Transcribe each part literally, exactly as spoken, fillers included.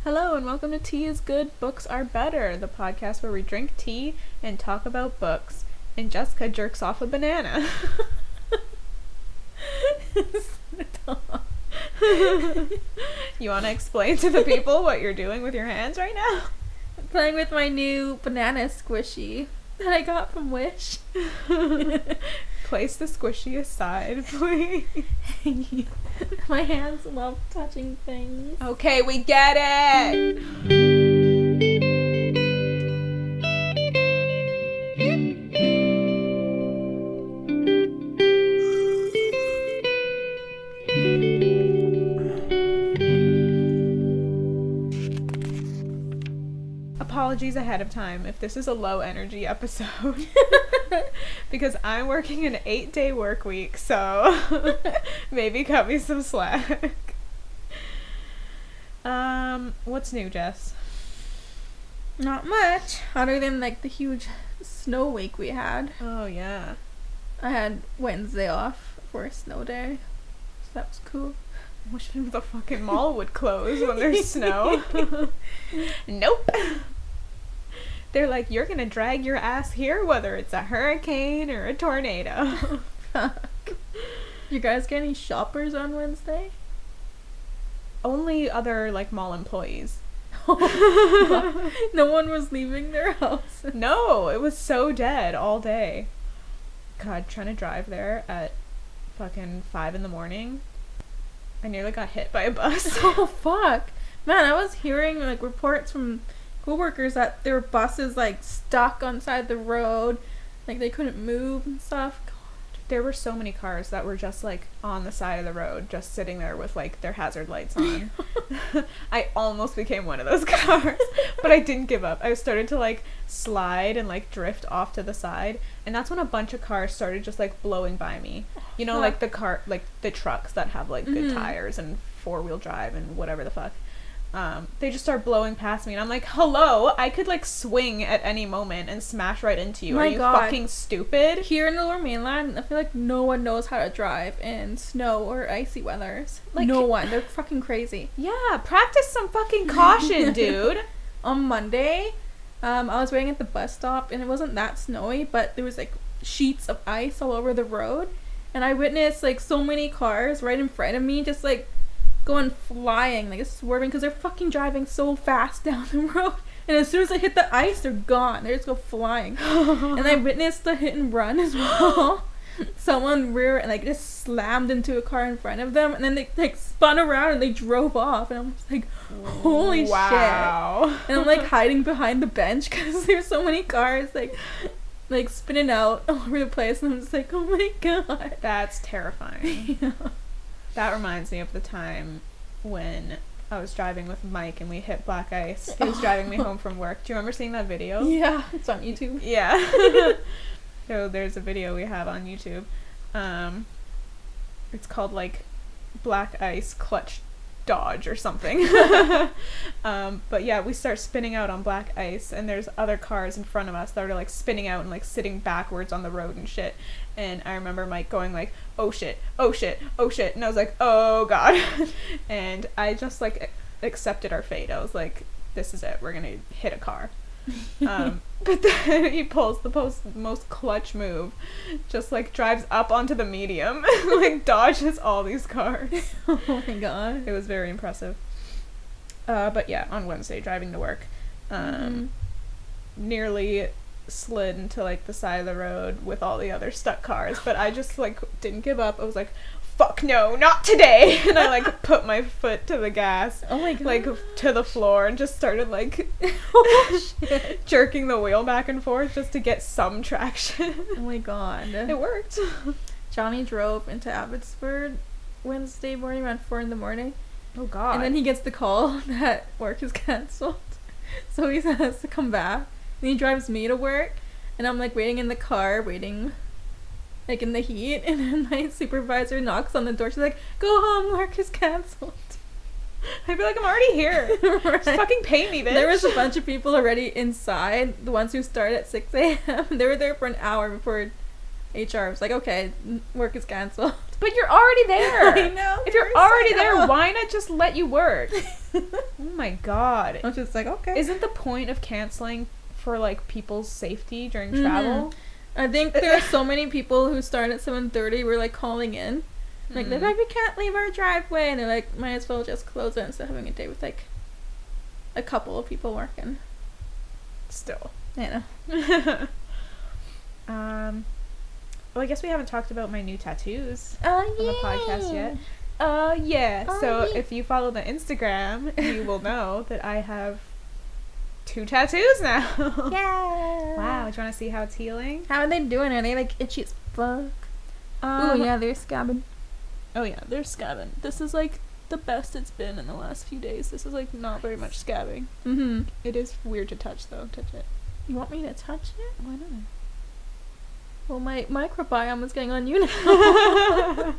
Hello and welcome to Tea is Good, Books Are Better, the podcast where we drink tea and talk about books. And Jessica jerks off a banana. You want to explain to the people what you're doing with your hands right now? I'm playing with my new banana squishy that I got from Wish. Place the squishy aside, please. My hands love touching things. Okay, we get it! Apologies ahead of time if this is a low energy episode. Because I'm working an eight day work week, so maybe cut me some slack. Um, what's new, Jess? Not much, other than like the huge snow week we had. Oh yeah. I had Wednesday off for a snow day, so that was cool. I wish the fucking mall would close when there's snow. Nope. They're like, you're gonna drag your ass here whether it's a hurricane or a tornado. Fuck. You guys get any shoppers on Wednesday? Only other, like, mall employees. No one was leaving their house. No, it was so dead all day. God, trying to drive there at fucking five in the morning. I nearly got hit by a bus. Oh, fuck. Man, I was hearing, like, reports from co-workers that their buses, like, stuck on the side of the road. Like, they couldn't move and stuff. God. There were so many cars that were just, like, on the side of the road, just sitting there with, like, their hazard lights on. I almost became one of those cars, but I didn't give up. I started to, like, slide and, like, drift off to the side, and that's when a bunch of cars started just, like, blowing by me. You know, like, the car, like, the trucks that have, like, good Mm-hmm. tires and four-wheel drive and whatever the fuck. Um, they just start blowing past me, and I'm like, hello, I could, like, swing at any moment and smash right into you. My Are you God. fucking stupid? Here in the Lower Mainland, I feel like no one knows how to drive in snow or icy weathers. Like- no one. They're fucking crazy. Yeah, practice some fucking caution, dude. On Monday, um, I was waiting at the bus stop, and it wasn't that snowy, but there was, like, sheets of ice all over the road, and I witnessed, like, so many cars right in front of me just, like, going flying, like, swerving, because they're fucking driving so fast down the road, and as soon as they hit the ice, they're gone. They just go flying. And I witnessed the hit and run as well. Someone rear and, like, just slammed into a car in front of them, and then they, like, spun around and they drove off, and I'm just like, holy Wow. shit. And I'm, like, hiding behind the bench because there's so many cars, like, like spinning out all over the place, and I'm just like, oh my god. That's terrifying. Yeah. That reminds me of the time when I was driving with Mike and we hit black ice. He was driving me home from work. Do you remember seeing that video? Yeah, it's on YouTube. Yeah. So there's a video we have on YouTube. Um, it's called, like, Black Ice Clutch Dodge or something. um, but yeah, we start spinning out on black ice, and there's other cars in front of us that are, like, spinning out and, like, sitting backwards on the road and shit. And I remember Mike going, like, oh shit, oh shit, oh shit, and I was like, oh god. And I just, like, accepted our fate. I was like, this is it, we're gonna hit a car. Um, but then he pulls the post, most clutch move, just, like, drives up onto the medium, like, dodges all these cars. Oh my god. It was very impressive. Uh, but yeah, on Wednesday, driving to work, um, Mhm. nearly slid into, like, the side of the road with all the other stuck cars, but I just, like, didn't give up. I was like, fuck no, not today. And I, like, put my foot to the gas, Oh my god. like, to the floor, and just started, like, Oh shit. jerking the wheel back and forth just to get some traction. Oh my god. It worked. Johnny drove into Abbotsford Wednesday morning around four in the morning. Oh god. And then he gets the call that work is cancelled. So he has to come back. And he drives me to work. And I'm, like, waiting in the car, waiting, like, in the heat. And then my supervisor knocks on the door. She's like, go home, work is cancelled. I feel like I'm already here. Right. Just fucking pay me, bitch. There was a bunch of people already inside. The ones who started at six a.m. They were there for an hour before H R was like, okay, n- work is canceled. But you're already there. I know. If you're You're already so there, dumb. why not just let you work? Oh my god. I was just like, okay. Isn't the point of canceling for like people's safety during Mhm. travel? I think there are so many people who start at seven thirty were like calling in. Like, they're Mhm. like, we can't leave our driveway. And they're like, might as well just close it instead of having a day with like a couple of people working. Still. I know. um well, I guess we haven't talked about my new tattoos Oh, on the podcast yet. Uh yeah. Oh, so yeah. if you follow the Instagram, you will know that I have two tattoos now. Yeah. Wow, do you want to see how it's healing? How are they doing? Are they like itchy as fuck? Um, Oh yeah, they're scabbing. Oh yeah, they're scabbing. This is like the best it's been in the last few days. This is like not very much scabbing. Mm-hmm. It is weird to touch though. Touch it. You want me to touch it? Why not? Well, my microbiome is getting on you now.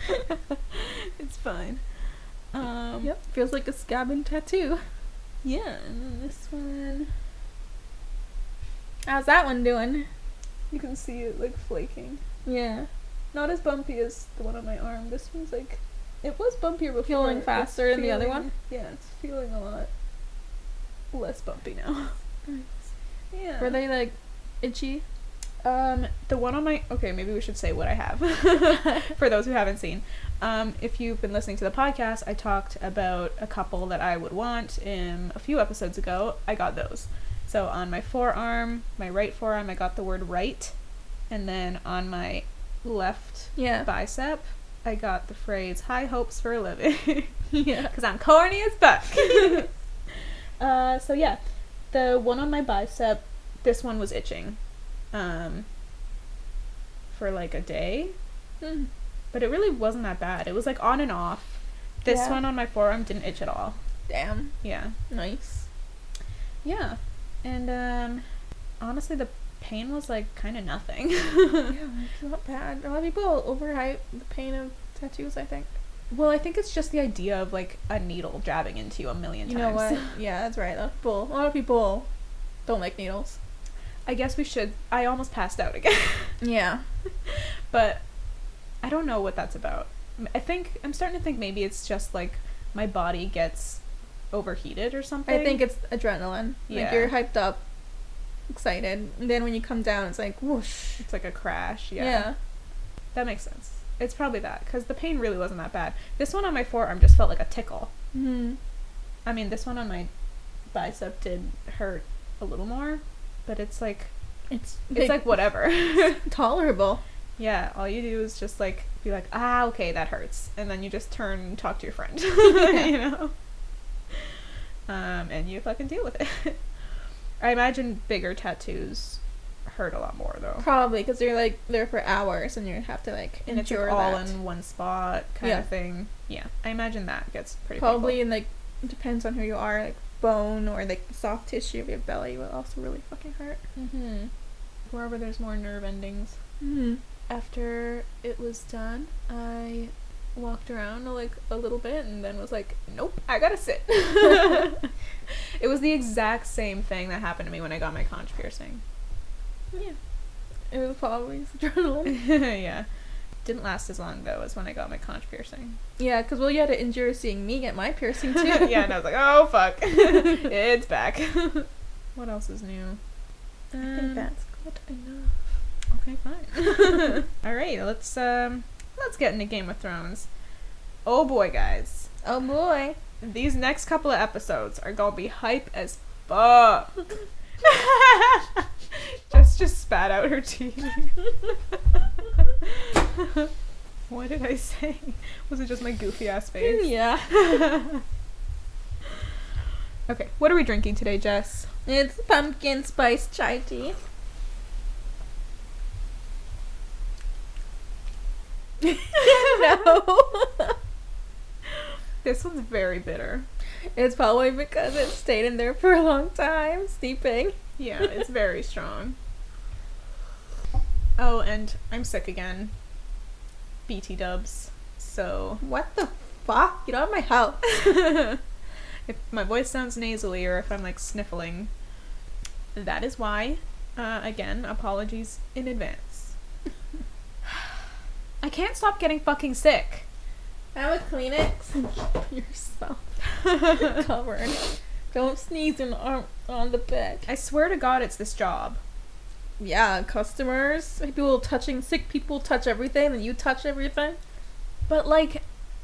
It's fine. Um, Yep, feels like a scabbing tattoo. Yeah, and then this one, How's that one doing? you can see it like flaking. Yeah. Not as bumpy as the one on my arm. This one's like, it was bumpier before. Feeling It's faster than the other feeling- one? Yeah, it's feeling a lot less bumpy now. Yeah. Were they like itchy? Um, the one on my, okay, maybe we should say what I have for those who haven't seen. Um, if you've been listening to the podcast, I talked about a couple that I would want in a few episodes ago. I got those. So on my forearm, my right forearm, I got the word right. And then on my left Yeah. bicep, I got the phrase high hopes for a living. Yeah. Because I'm corny as fuck. uh, so yeah, the one on my bicep, this one was itching. Um, for like a day. Mm. But it really wasn't that bad. It was like on and off. This Yeah. one on my forearm didn't itch at all. Damn. Yeah. Nice. Yeah. And um honestly the pain was like kind of nothing. Yeah, it's not bad. A lot of people overhype the pain of tattoos, I think. Well, I think it's just the idea of like a needle jabbing into you a million You times. know what? Yeah, that's right. A lot of people, a lot of people don't like needles. I guess we should. I almost passed out again. Yeah. But I don't know what that's about. I think I'm starting to think maybe it's just like my body gets overheated or something. I think it's adrenaline. Yeah. Like, you're hyped up, excited, and then when you come down, it's like, whoosh. it's like a crash. Yeah. Yeah. That makes sense. It's probably that because the pain really wasn't that bad. This one on my forearm just felt like a tickle. Mm-hmm. I mean, this one on my bicep did hurt a little more, but it's like It's, it's like whatever. tolerable. Yeah, all you do is just like be like, ah, okay, that hurts, and then you just turn and talk to your friend, you know. Um, and you fucking deal with it. I imagine bigger tattoos hurt a lot more though, Probably, because you're like there for hours and you have to like and it's endure like, all that. in one spot kind Yeah. of thing. Yeah, I imagine that gets pretty Probably, painful. and like, it depends on who you are. Like, bone or like the soft tissue of your belly will also really fucking hurt. Mm-hmm. Wherever there's more nerve endings. Mm-hmm. After it was done, I walked around like a little bit and then was like, nope, I gotta sit. It was the exact same thing that happened to me when I got my conch piercing. Yeah. It was probably adrenaline. Yeah. Didn't last as long though as when I got my conch piercing. Yeah, because well, you had to endure seeing me get my piercing too. Yeah, and I was like, oh fuck. It's back. What else is new? I Um, think that's good enough. Okay, fine. All right, let's um let's get into Game of Thrones. Oh boy, guys. Oh boy. These next couple of episodes are gonna be hype as fuck. Just just spat out her tea. What did I say? Was it just my goofy ass face? Yeah. Okay, what are we drinking today, Jess? It's pumpkin spice chai tea. No. This one's very bitter. It's probably because it stayed in there for a long time, steeping. Yeah, it's very strong. Oh, and I'm sick again. B T dubs. So, What the fuck? Get out of my house. if my voice sounds nasally or if I'm like sniffling, that is why. Uh, again, apologies in advance. I can't stop getting fucking sick. Have a Kleenex and keep yourself covered. Don't sneeze in, on, on the bed. I swear to God, it's this job. Yeah, customers, people touching, sick people touch everything, and you touch everything. But, like,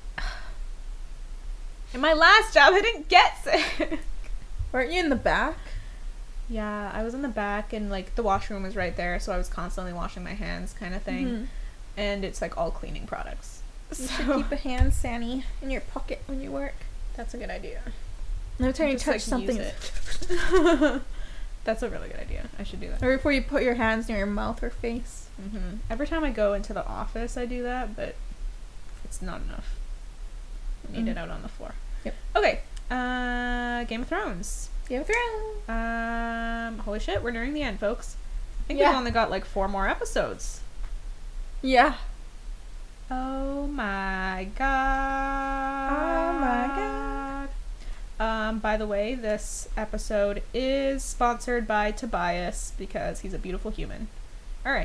in my last job, I didn't get sick. Weren't you in the back? Yeah, I was in the back, and, like, the washroom was right there, so I was constantly washing my hands kind of thing. Mm-hmm. And it's, like, all cleaning products. You So should keep a hand sani in your pocket when you work. that's a good idea. Every time you Just, touch like, something, use it. That's a really good idea. I should do that. or before you put your hands near your mouth or face. hmm Every time I go into the office, I do that, but it's not enough. I need Mm. it out on the floor. Yep. Okay. Uh, Game of Thrones. Game of Thrones. Um, holy shit, we're nearing the end, folks. I think Yeah. we've only got like four more episodes. Yeah. Oh my god. Oh my god. Um, by the way, this episode is sponsored by Tobias because he's a beautiful human. Alright.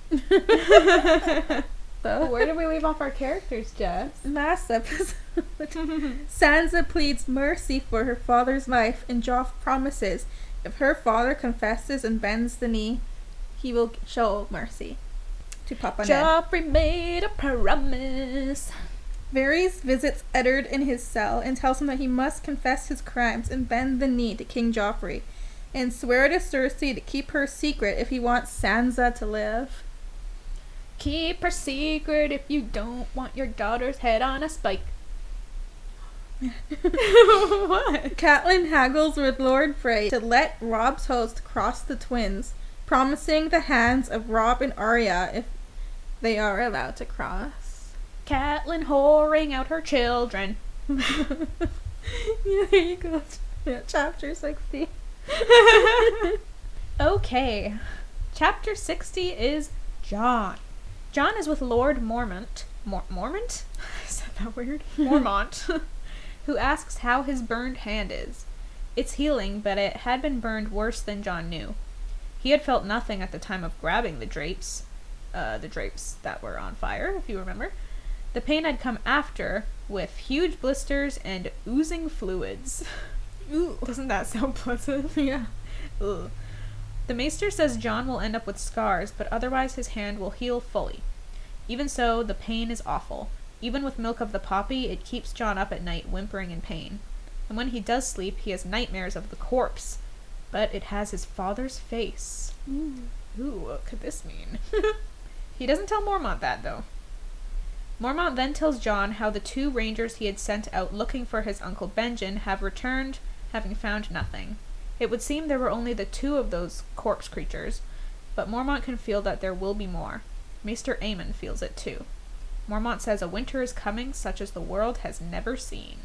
So, Where did we leave off our characters, Jess? last episode, Sansa pleads mercy for her father's life, and Joff promises if her father confesses and bends the knee, he will show mercy to Papa Ned. Joffrey made a promise. Varys visits Eddard in his cell and tells him that he must confess his crimes and bend the knee to King Joffrey, and swear to Cersei to keep her secret if he wants Sansa to live. Keep her secret if you don't want your daughter's head on a spike. What? Catelyn haggles with Lord Frey to let Robb's host cross the twins, promising the hands of Robb and Arya if they are allowed to cross. Catelyn whoring out her children. Yeah, there you go. Yeah, chapter sixty. Okay. Chapter sixty is Jon. Jon is with Lord Mormont. Mor- Mormont? Is that that weird? Mormont. Who asks how his burned hand is. It's healing, but it had been burned worse than Jon knew. He had felt nothing at the time of grabbing the drapes. Uh, the drapes that were on fire, if you remember. The pain had come after, with huge blisters and oozing fluids. Ooh. Doesn't that sound pleasant? Yeah. Ugh. The maester says Jon will end up with scars, but otherwise his hand will heal fully. Even so, the pain is awful. Even with milk of the poppy, it keeps Jon up at night, whimpering in pain. And when he does sleep, he has nightmares of the corpse. But it has his father's face. Ooh. Ooh, what could this mean? He doesn't tell Mormont that, though. Mormont then tells Jon how the two rangers he had sent out looking for his uncle Benjen have returned, having found nothing. It would seem there were only the two of those corpse creatures, but Mormont can feel that there will be more. Maester Aemon feels it too. Mormont says a winter is coming such as the world has never seen.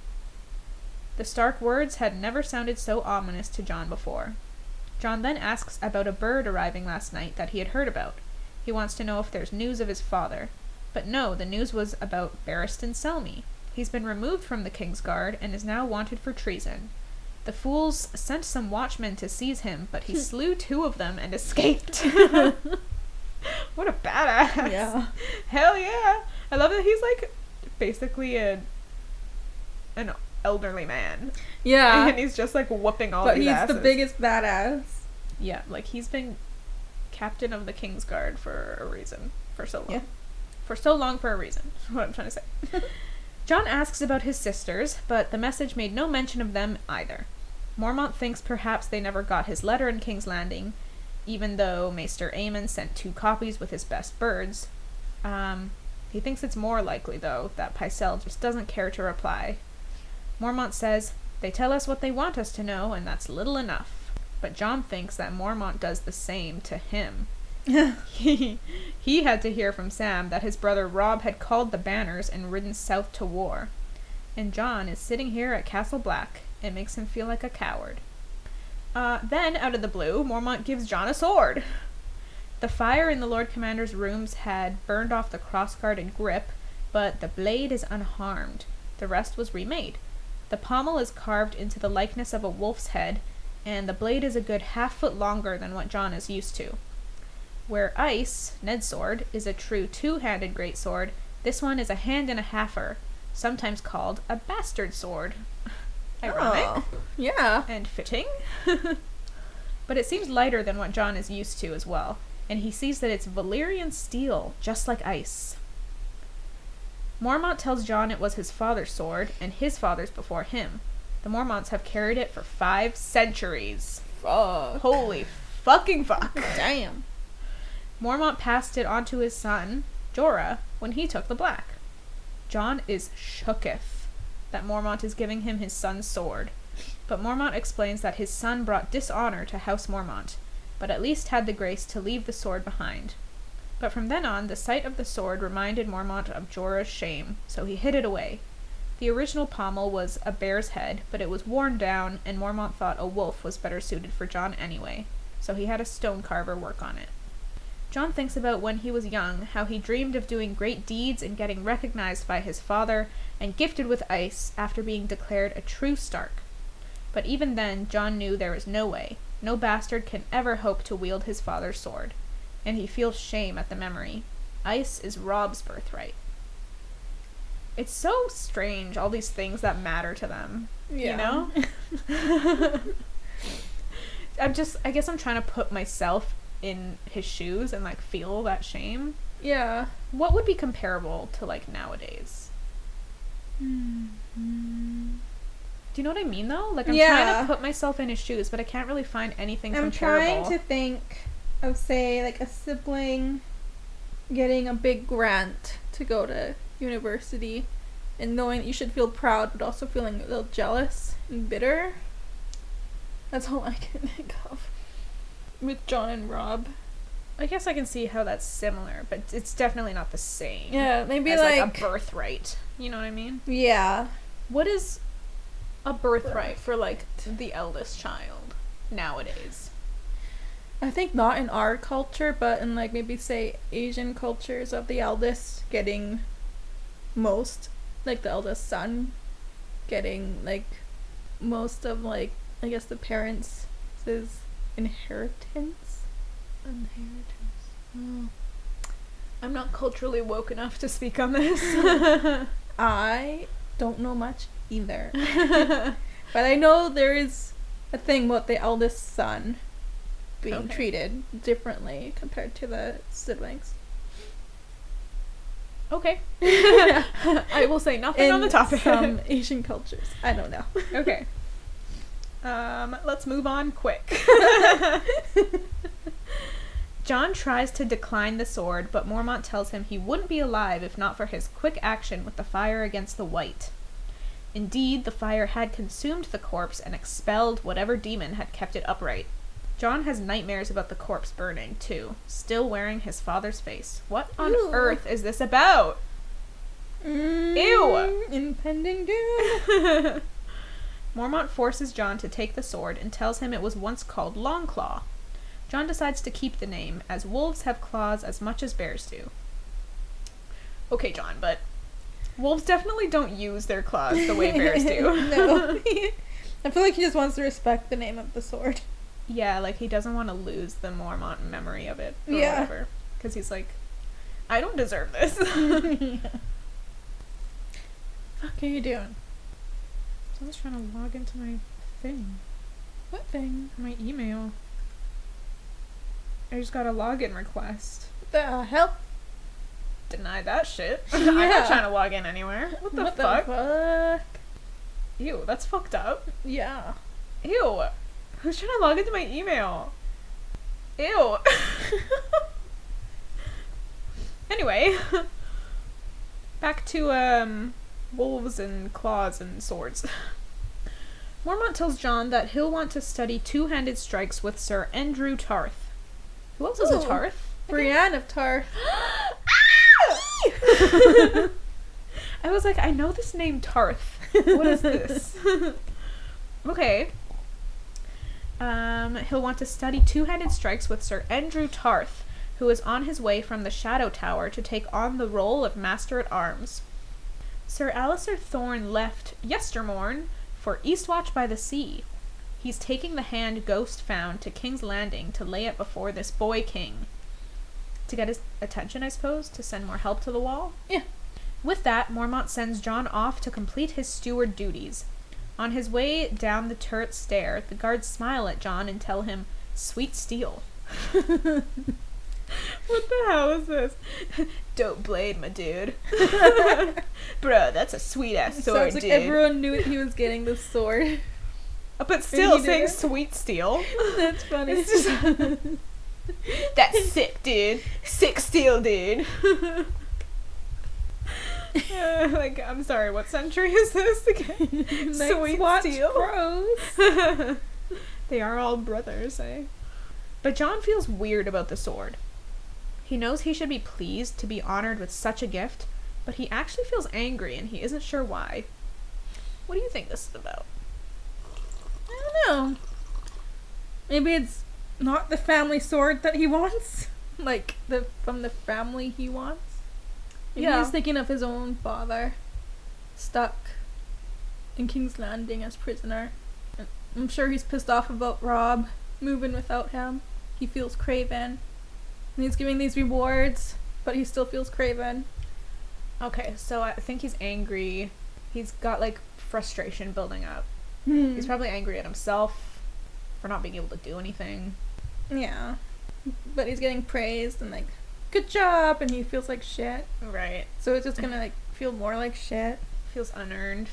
The Stark words had never sounded so ominous to Jon before. Jon then asks about a bird arriving last night that he had heard about. He wants to know if there's news of his father. But no, the news was about Barristan Selmy. He's been removed from the Kingsguard and is now wanted for treason. The fools sent some watchmen to seize him, but he slew two of them and escaped. What a badass. Yeah. Hell yeah. I love that he's like basically a an elderly man. Yeah. And he's just like whooping all But these he's asses. the biggest badass. Yeah, like he's been captain of the Kingsguard for a reason. For so long. Yeah. For so long for a reason. Is what I'm trying to say. Jon asks about his sisters, but the message made no mention of them either. Mormont thinks perhaps they never got his letter in King's Landing, even though Maester Aemon sent two copies with his best birds. Um, he thinks it's more likely, though, that Pycelle just doesn't care to reply. Mormont says, they tell us what they want us to know, and that's little enough. But Jon thinks that Mormont does the same to him. he, he had to hear from Sam that his brother Robb had called the banners and ridden south to war. And Jon is sitting here at Castle Black. It makes him feel like a coward. Uh, then, out of the blue, Mormont gives Jon a sword. The fire in the Lord Commander's rooms had burned off the crossguard and grip, but the blade is unharmed. The rest was remade. The pommel is carved into the likeness of a wolf's head, and the blade is a good half foot longer than what Jon is used to. Where Ice, Ned's sword, is a true two-handed greatsword, this one is a hand and a halfer, sometimes called a bastard sword. Ironic. Oh, yeah. And fitting. But it seems lighter than what John is used to as well, and he sees that it's Valyrian steel, just like ice. Mormont tells John it was his father's sword, and his father's before him. The Mormonts have carried it for five centuries. Fuck. Holy fucking fuck. Damn. Mormont passed it on to his son, Jorah, when he took the black. John is shooketh that Mormont is giving him his son's sword, but Mormont explains that his son brought dishonor to House Mormont, but at least had the grace to leave the sword behind. But from then on, the sight of the sword reminded Mormont of Jorah's shame, so he hid it away. The original pommel was a bear's head, but it was worn down, and Mormont thought a wolf was better suited for John anyway, so he had a stone carver work on it. John thinks about when he was young, how he dreamed of doing great deeds and getting recognized by his father, and gifted with ice after being declared a true Stark. But even then, John knew there was no way. No bastard can ever hope to wield his father's sword. And he feels shame at the memory. Ice is Robb's birthright. It's so strange, all these things that matter to them. Yeah. You know? I'm just, I guess I'm trying to put myself in his shoes and, like, feel that shame. Yeah. What would be comparable to, like, nowadays? Mm-hmm. Do you know what I mean, though? Like, I'm Yeah. trying to put myself in his shoes, but I can't really find anything I'm comparable. trying to think of, say, like a sibling getting a big grant to go to university and knowing that you should feel proud but also feeling a little jealous and bitter. That's all I can think of with John and Robb. I guess I can see how that's similar, but it's definitely not the same. Yeah, maybe as, like, like a birthright. You know what I mean? Yeah. What is a birthright for, like, the eldest child nowadays? I think not in our culture, but in, like, maybe say Asian cultures of the eldest getting most, like the eldest son getting, like, most of, like, I guess the parents' inheritance. Inheritance. Oh. I'm not culturally woke enough to speak on this. I don't know much either. But I know there is a thing about the eldest son being Okay. treated differently compared to the siblings. Okay. I will say nothing In on the topic. some Asian cultures. I don't know. Okay. Um, let's move on quick. John tries to decline the sword, but Mormont tells him he wouldn't be alive if not for his quick action with the fire against the white. Indeed, the fire had consumed the corpse and expelled whatever demon had kept it upright. John has nightmares about the corpse burning, too, still wearing his father's face. What on Ew. earth is this about? Mm, Ew. Impending doom. Mormont forces John to take the sword and tells him it was once called Longclaw. John decides to keep the name, as wolves have claws as much as bears do. Okay, John, but wolves definitely don't use their claws the way bears do. No. I feel like he just wants to respect the name of the sword. Yeah, like he doesn't want to lose the Mormont memory of it or Yeah. whatever. Because he's like, I don't deserve this. Yeah. Fuck are you doing? Someone's trying to log into my thing. What thing? My email. I just got a login request. What the hell? Deny that shit. I'm not Yeah. trying to log in anywhere. What the what fuck? The fuck? Ew, that's fucked up. Yeah. Ew. Who's trying to log into my email? Ew. Anyway. Back to, um, wolves and claws and swords. Mormont tells John that he'll want to study two-handed strikes with Sir Andrew Tarth. Who else is a Ooh. Tarth? Brienne of Tarth. I was like, I know this name Tarth. What is this? Okay. Um, he'll want to study two-handed strikes with Sir Andrew Tarth, who is on his way from the Shadow Tower to take on the role of Master-at-Arms. Sir Alistair Thorne left yestermorn for Eastwatch by the Sea. He's taking the hand Ghost found to King's Landing to lay it before this boy king. To get his attention, I suppose, to send more help to the wall. Yeah. With that, Mormont sends John off to complete his steward duties. On his way down the turret stair, the guards smile at John and tell him, "Sweet steel." What the hell is this? Dope blade, my dude. Bro, that's a sweet ass sword, Sounds like dude. everyone knew he was getting the sword. But still he saying did. sweet steel. That's funny. It's just- That's sick, dude. Sick steel, dude. Uh, like, I'm sorry, what century is this again? Nice Sweet watch steel. bros. They are all brothers, eh? But John feels weird about the sword. He knows he should be pleased to be honored with such a gift, but he actually feels angry and he isn't sure why. What do you think this is about? I don't know. Maybe it's not the family sword that he wants. Like, the from the family he wants. Maybe Yeah. he's thinking of his own father. Stuck in King's Landing as prisoner. I'm sure he's pissed off about Rob moving without him. He feels craven. And he's giving these rewards, but he still feels craven. Okay, so I think he's angry. He's got, like, frustration building up. Hmm. He's probably angry at himself for not being able to do anything. Yeah. But he's getting praised and like, good job, and he feels like shit. Right. So it's just gonna like feel more like shit. Feels unearned.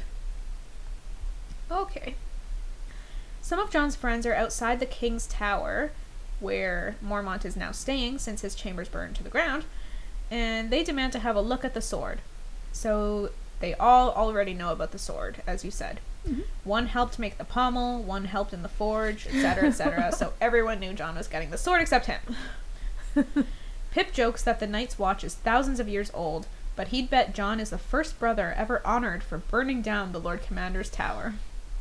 Okay. Some of John's friends are outside the king's tower, where Mormont is now staying since his chambers burned to the ground, and they demand to have a look at the sword. So they all already know about the sword, as you said. Mhm. One helped make the pommel, one helped in the forge, et cetera, et cetera. So everyone knew John was getting the sword except him. Pip jokes that the Night's Watch is thousands of years old, but he'd bet John is the first brother ever honored for burning down the Lord Commander's tower.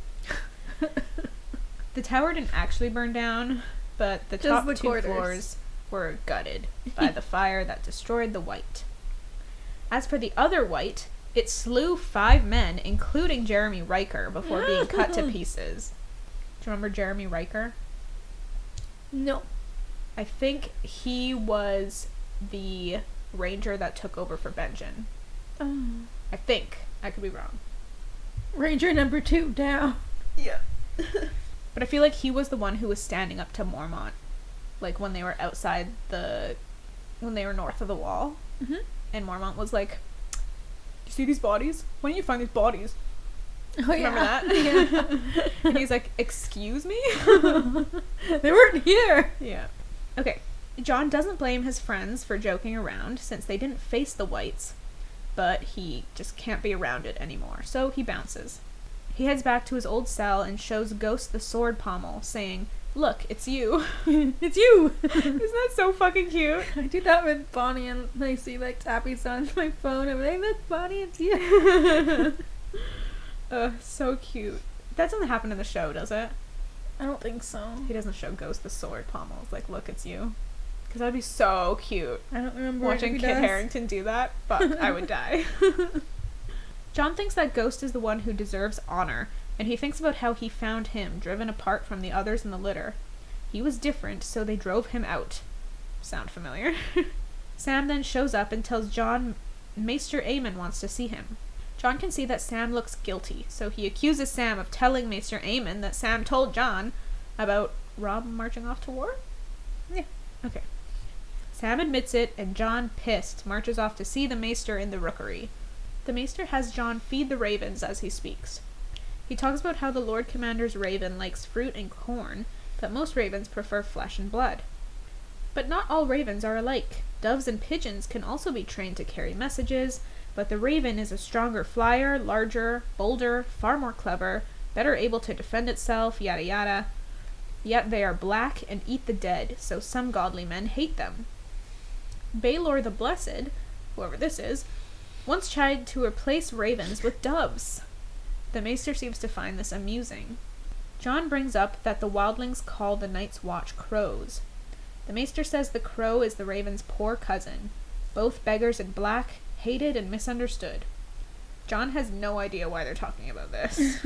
The tower didn't actually burn down, but the Just top the two quarters. floors were gutted by the fire that destroyed the White. As for the other White, it slew five men, including Jeremy Riker, before being cut to pieces. Do you remember Jeremy Riker? No. I think he was the ranger that took over for Benjen. Oh. I think. I could be wrong. Ranger number two down. Yeah. But I feel like he was the one who was standing up to Mormont. Like, when they were outside the... When they were north of the wall. Mm-hmm. And Mormont was like, you see these bodies? When do you find these bodies? Oh, Remember yeah. that? Yeah. And he's like, excuse me? They weren't here. Yeah. Okay. John doesn't blame his friends for joking around, since they didn't face the Whites, but he just can't be around it anymore, so he bounces. He heads back to his old cell and shows Ghost the sword pommel, saying, "Look, it's you." It's you. Isn't that so fucking cute? I do that with Bonnie, and I see like Tappy's on my phone. I'm like, look, Bonnie, it's you. Uh, so cute. That doesn't happen in the show, does it? I don't think so. He doesn't show Ghost the sword pommel. It's like, look, it's you. Because that'd be so cute. I don't remember Watching if he Kit does. Harington do that, fuck, I would die. John thinks that Ghost is the one who deserves honor, and he thinks about how he found him, driven apart from the others in the litter. He was different, so they drove him out. Sound familiar? Sam then shows up and tells John Maester Aemon wants to see him. John can see that Sam looks guilty, so he accuses Sam of telling Maester Aemon that Sam told John about Rob marching off to war? Yeah. Okay. Sam admits it, and John, pissed, marches off to see the Maester in the rookery. The Maester has John feed the ravens as he speaks. He talks about how the Lord Commander's raven likes fruit and corn, but most ravens prefer flesh and blood. But not all ravens are alike. Doves and pigeons can also be trained to carry messages, but the raven is a stronger flyer, larger, bolder, far more clever, better able to defend itself, yada yada. Yet they are black and eat the dead, so some godly men hate them. Baelor the Blessed, whoever this is, once tried to replace ravens with doves. The Maester seems to find this amusing. John brings up that the wildlings call the Night's Watch crows. The Maester says the crow is the raven's poor cousin. Both beggars in black, hated and misunderstood. John has no idea why they're talking about this.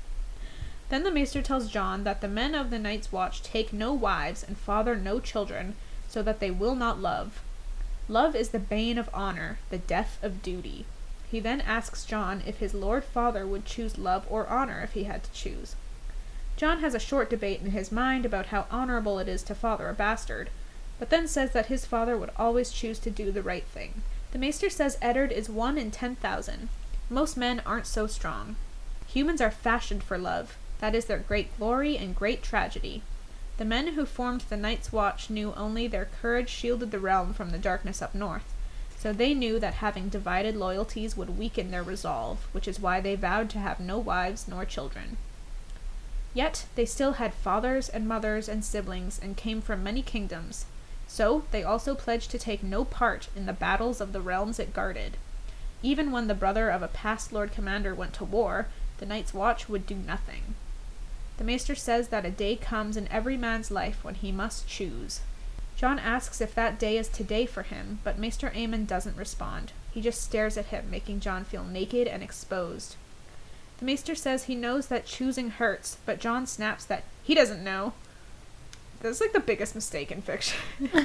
Then the Maester tells John that the men of the Night's Watch take no wives and father no children, so that they will not love. Love is the bane of honor, the death of duty. He then asks John if his Lord Father would choose love or honor if he had to choose. John has a short debate in his mind about how honorable it is to father a bastard, but then says that his father would always choose to do the right thing. The Maester says Eddard is one in ten thousand. Most men aren't so strong. Humans are fashioned for love. That is their great glory and great tragedy. The men who formed the Night's Watch knew only their courage shielded the realm from the darkness up north, so they knew that having divided loyalties would weaken their resolve, which is why they vowed to have no wives nor children. Yet they still had fathers and mothers and siblings and came from many kingdoms, so they also pledged to take no part in the battles of the realms it guarded. Even when the brother of a past Lord Commander went to war, the Night's Watch would do nothing. The Maester says that a day comes in every man's life when he must choose. John asks if that day is today for him, but Maester Aemon doesn't respond. He just stares at him, making John feel naked and exposed. The Maester says he knows that choosing hurts, but John snaps that he doesn't know. That's like the biggest mistake in fiction.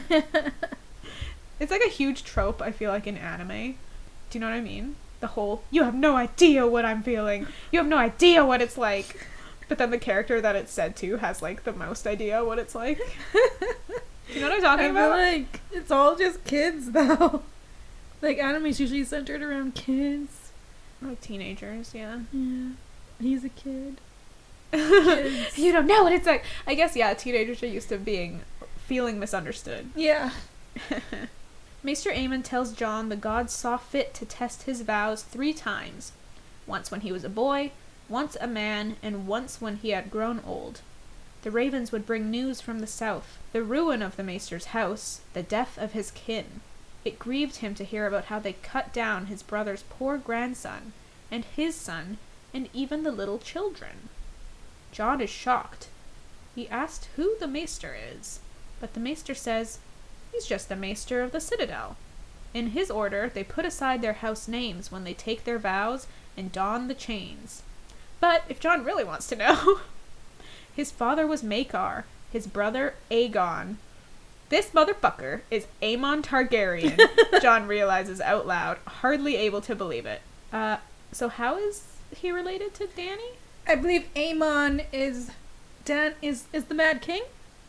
It's like a huge trope, I feel like, in anime. Do you know what I mean? The whole, you have no idea what I'm feeling. You have no idea what it's like. But then the character that it's said to has, like, the most idea what it's like. Do you know what I'm talking I about? feel like it's all just kids, though. Like, anime's usually centered around kids. Like teenagers, yeah. Yeah. He's a kid. Kids. You don't know what it's like. I guess, yeah, teenagers are used to being, feeling misunderstood. Yeah. Maester Aemon tells John the gods saw fit to test his vows three times. Once when he was a boy, once a man, and once when he had grown old. The ravens would bring news from the south, the ruin of the Maester's house, the death of his kin. It grieved him to hear about how they cut down his brother's poor grandson, and his son, and even the little children. John is shocked. He asked who the Maester is, but the Maester says, he's just the Maester of the Citadel. In his order, they put aside their house names when they take their vows and don the chains. But if John really wants to know, his father was Maekar, his brother Aegon. This motherfucker is Aemon Targaryen, John realizes out loud, hardly able to believe it. Uh, so how is he related to Dany? I believe Aemon is Dan is is the Mad King?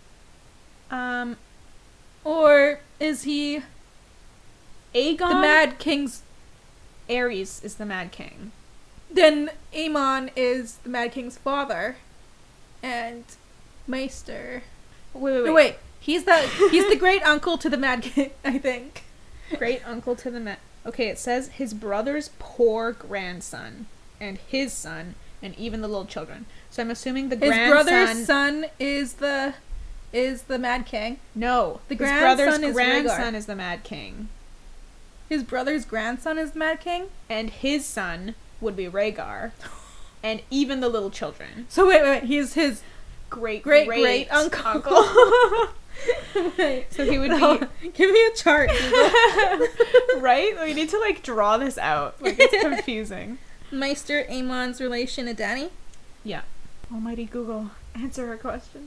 Um, Or is he Aegon? the Mad King's... Aerys is the Mad King. Then Aemon is the Mad King's father. And Maester... Wait, wait, No, wait. wait. He's the he's the great uncle to the Mad King, I think. Great uncle to the Mad... Okay, it says his brother's poor grandson, and his son, and even the little children. So I'm assuming the His grandson... brother's son is the is the Mad King. No, The his grandson brother's is grandson Rhaegar. is the Mad King. His brother's grandson is the Mad King? And his son would be Rhaegar. And even the little children. So wait, wait, wait. He's his Great, great great, great uncle. uncle. Wait. So he would No, be... give me a chart, Google. Right? We need to, like, draw this out. Like, it's confusing. Maester Aemon's relation to Dany? Yeah. Almighty Google, answer our questions.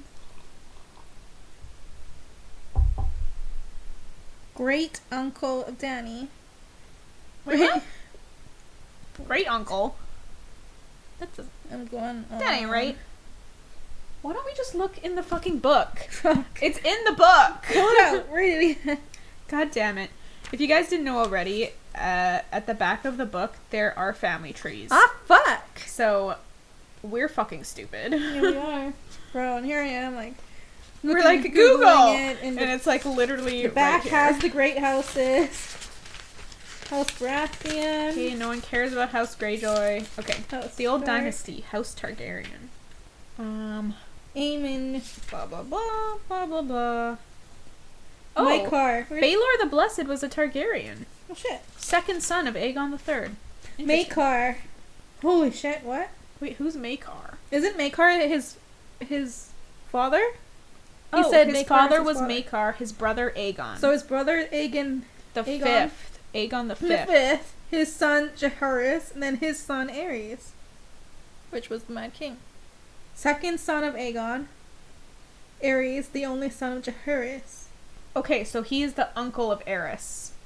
Great uncle of Dany. Wait, what? Great uncle? That's a... I'm going on. That ain't right. Why don't we just look in the fucking book? Fuck. It's in the book! Pull it out. Read it. God damn it. If you guys didn't know already, uh, at the back of the book, there are family trees. Ah, fuck. So, we're fucking stupid. Here we are. Bro, and here I am, like... We're looking- like, Google! Googling it, and And it's like literally the back right has here. the great houses. House Baratheon. Okay, no one cares about House Greyjoy. Okay, House the old Stark. dynasty, House Targaryen. Um, Aemon. blah blah blah, blah blah blah. Oh, Maekar. Baelor the Blessed was a Targaryen. Oh shit. Second son of Aegon the Third. Maekar. Holy shit, what? Wait, who's Maekar? Isn't Maekar his his father? He Oh, said his Maekar father is his was father. Maekar, his brother Aegon. So his brother Aegon the Aegon. fifth. Aegon the the fifth. fifth, his son Jaehaerys, and then his son Aerys, which was the Mad King. Second son of Aegon. Aerys, the only son of Jaehaerys. Okay, so he is the uncle of Aerys.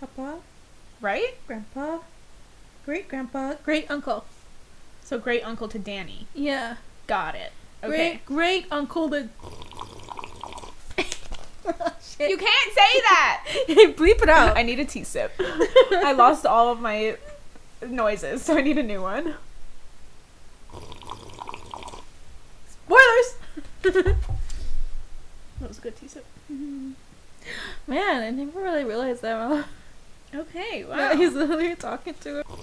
Papa, Right? grandpa, great grandpa, great uncle. So great uncle to Danny. Yeah. Got it. Okay. Great great uncle to. Shit. You can't say that! Bleep it out. I need a tea sip. I lost all of my noises, so I need a new one. Spoilers. That was a good tea sip. Man, I never really realized that. Okay, wow. Yeah, he's literally talking to him.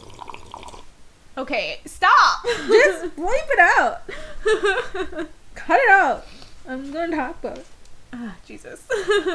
Okay, stop! Just bleep it out. Cut it out. I'm gonna talk about it. Ah, Jesus.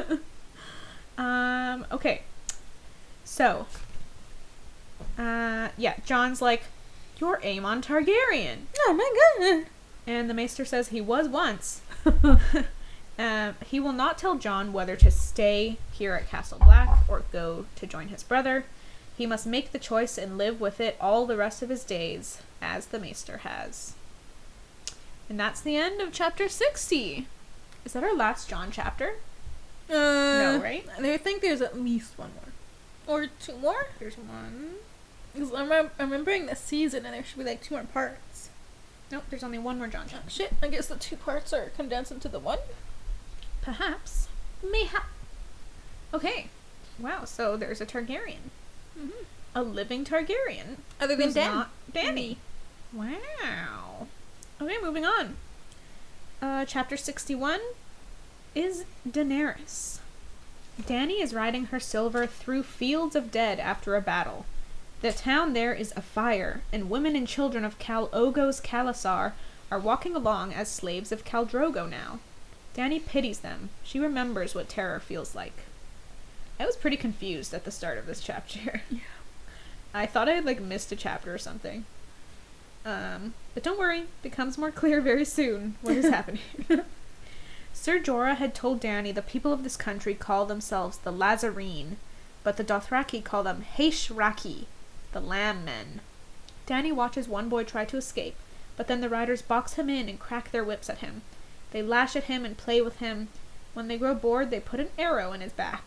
um, okay. So, uh, yeah, John's like, you're Aemon Targaryen. Oh my god. And the maester says he was once. um, he will not tell John whether to stay here at Castle Black or go to join his brother. He must make the choice and live with it all the rest of his days, as the maester has. And that's the end of chapter sixty. Is that our last John chapter? Uh, No, right? I think there's at least one more. Or two more? There's one. Because I'm, rem- I'm remembering the season and there should be like two more parts. Nope, there's only one more John Oh, chapter. shit, I guess the two parts are condensed into the one? Perhaps. Mayhap. Okay. Wow, so there's a Targaryen. Mm-hmm. A living Targaryen. Other than Who's Dan. not Dany. Wow. Okay, moving on. Uh, chapter sixty-one is Daenerys. Dany is riding her silver through fields of dead after a battle. The town there is afire, and women and children of Khal Ogo's Khalasar are walking along as slaves of Khal Drogo now. Dany pities them. She remembers what terror feels like. I was pretty confused at the start of this chapter. Yeah. I thought I had like missed a chapter or something. Um, but don't worry, becomes more clear very soon what is happening. Ser Jorah had told Dany the people of this country call themselves the Lazarene, but the Dothraki call them Haeshraki, the Lamb Men. Dany watches one boy try to escape, but then the riders box him in and crack their whips at him. They lash at him and play with him. When they grow bored, they put an arrow in his back.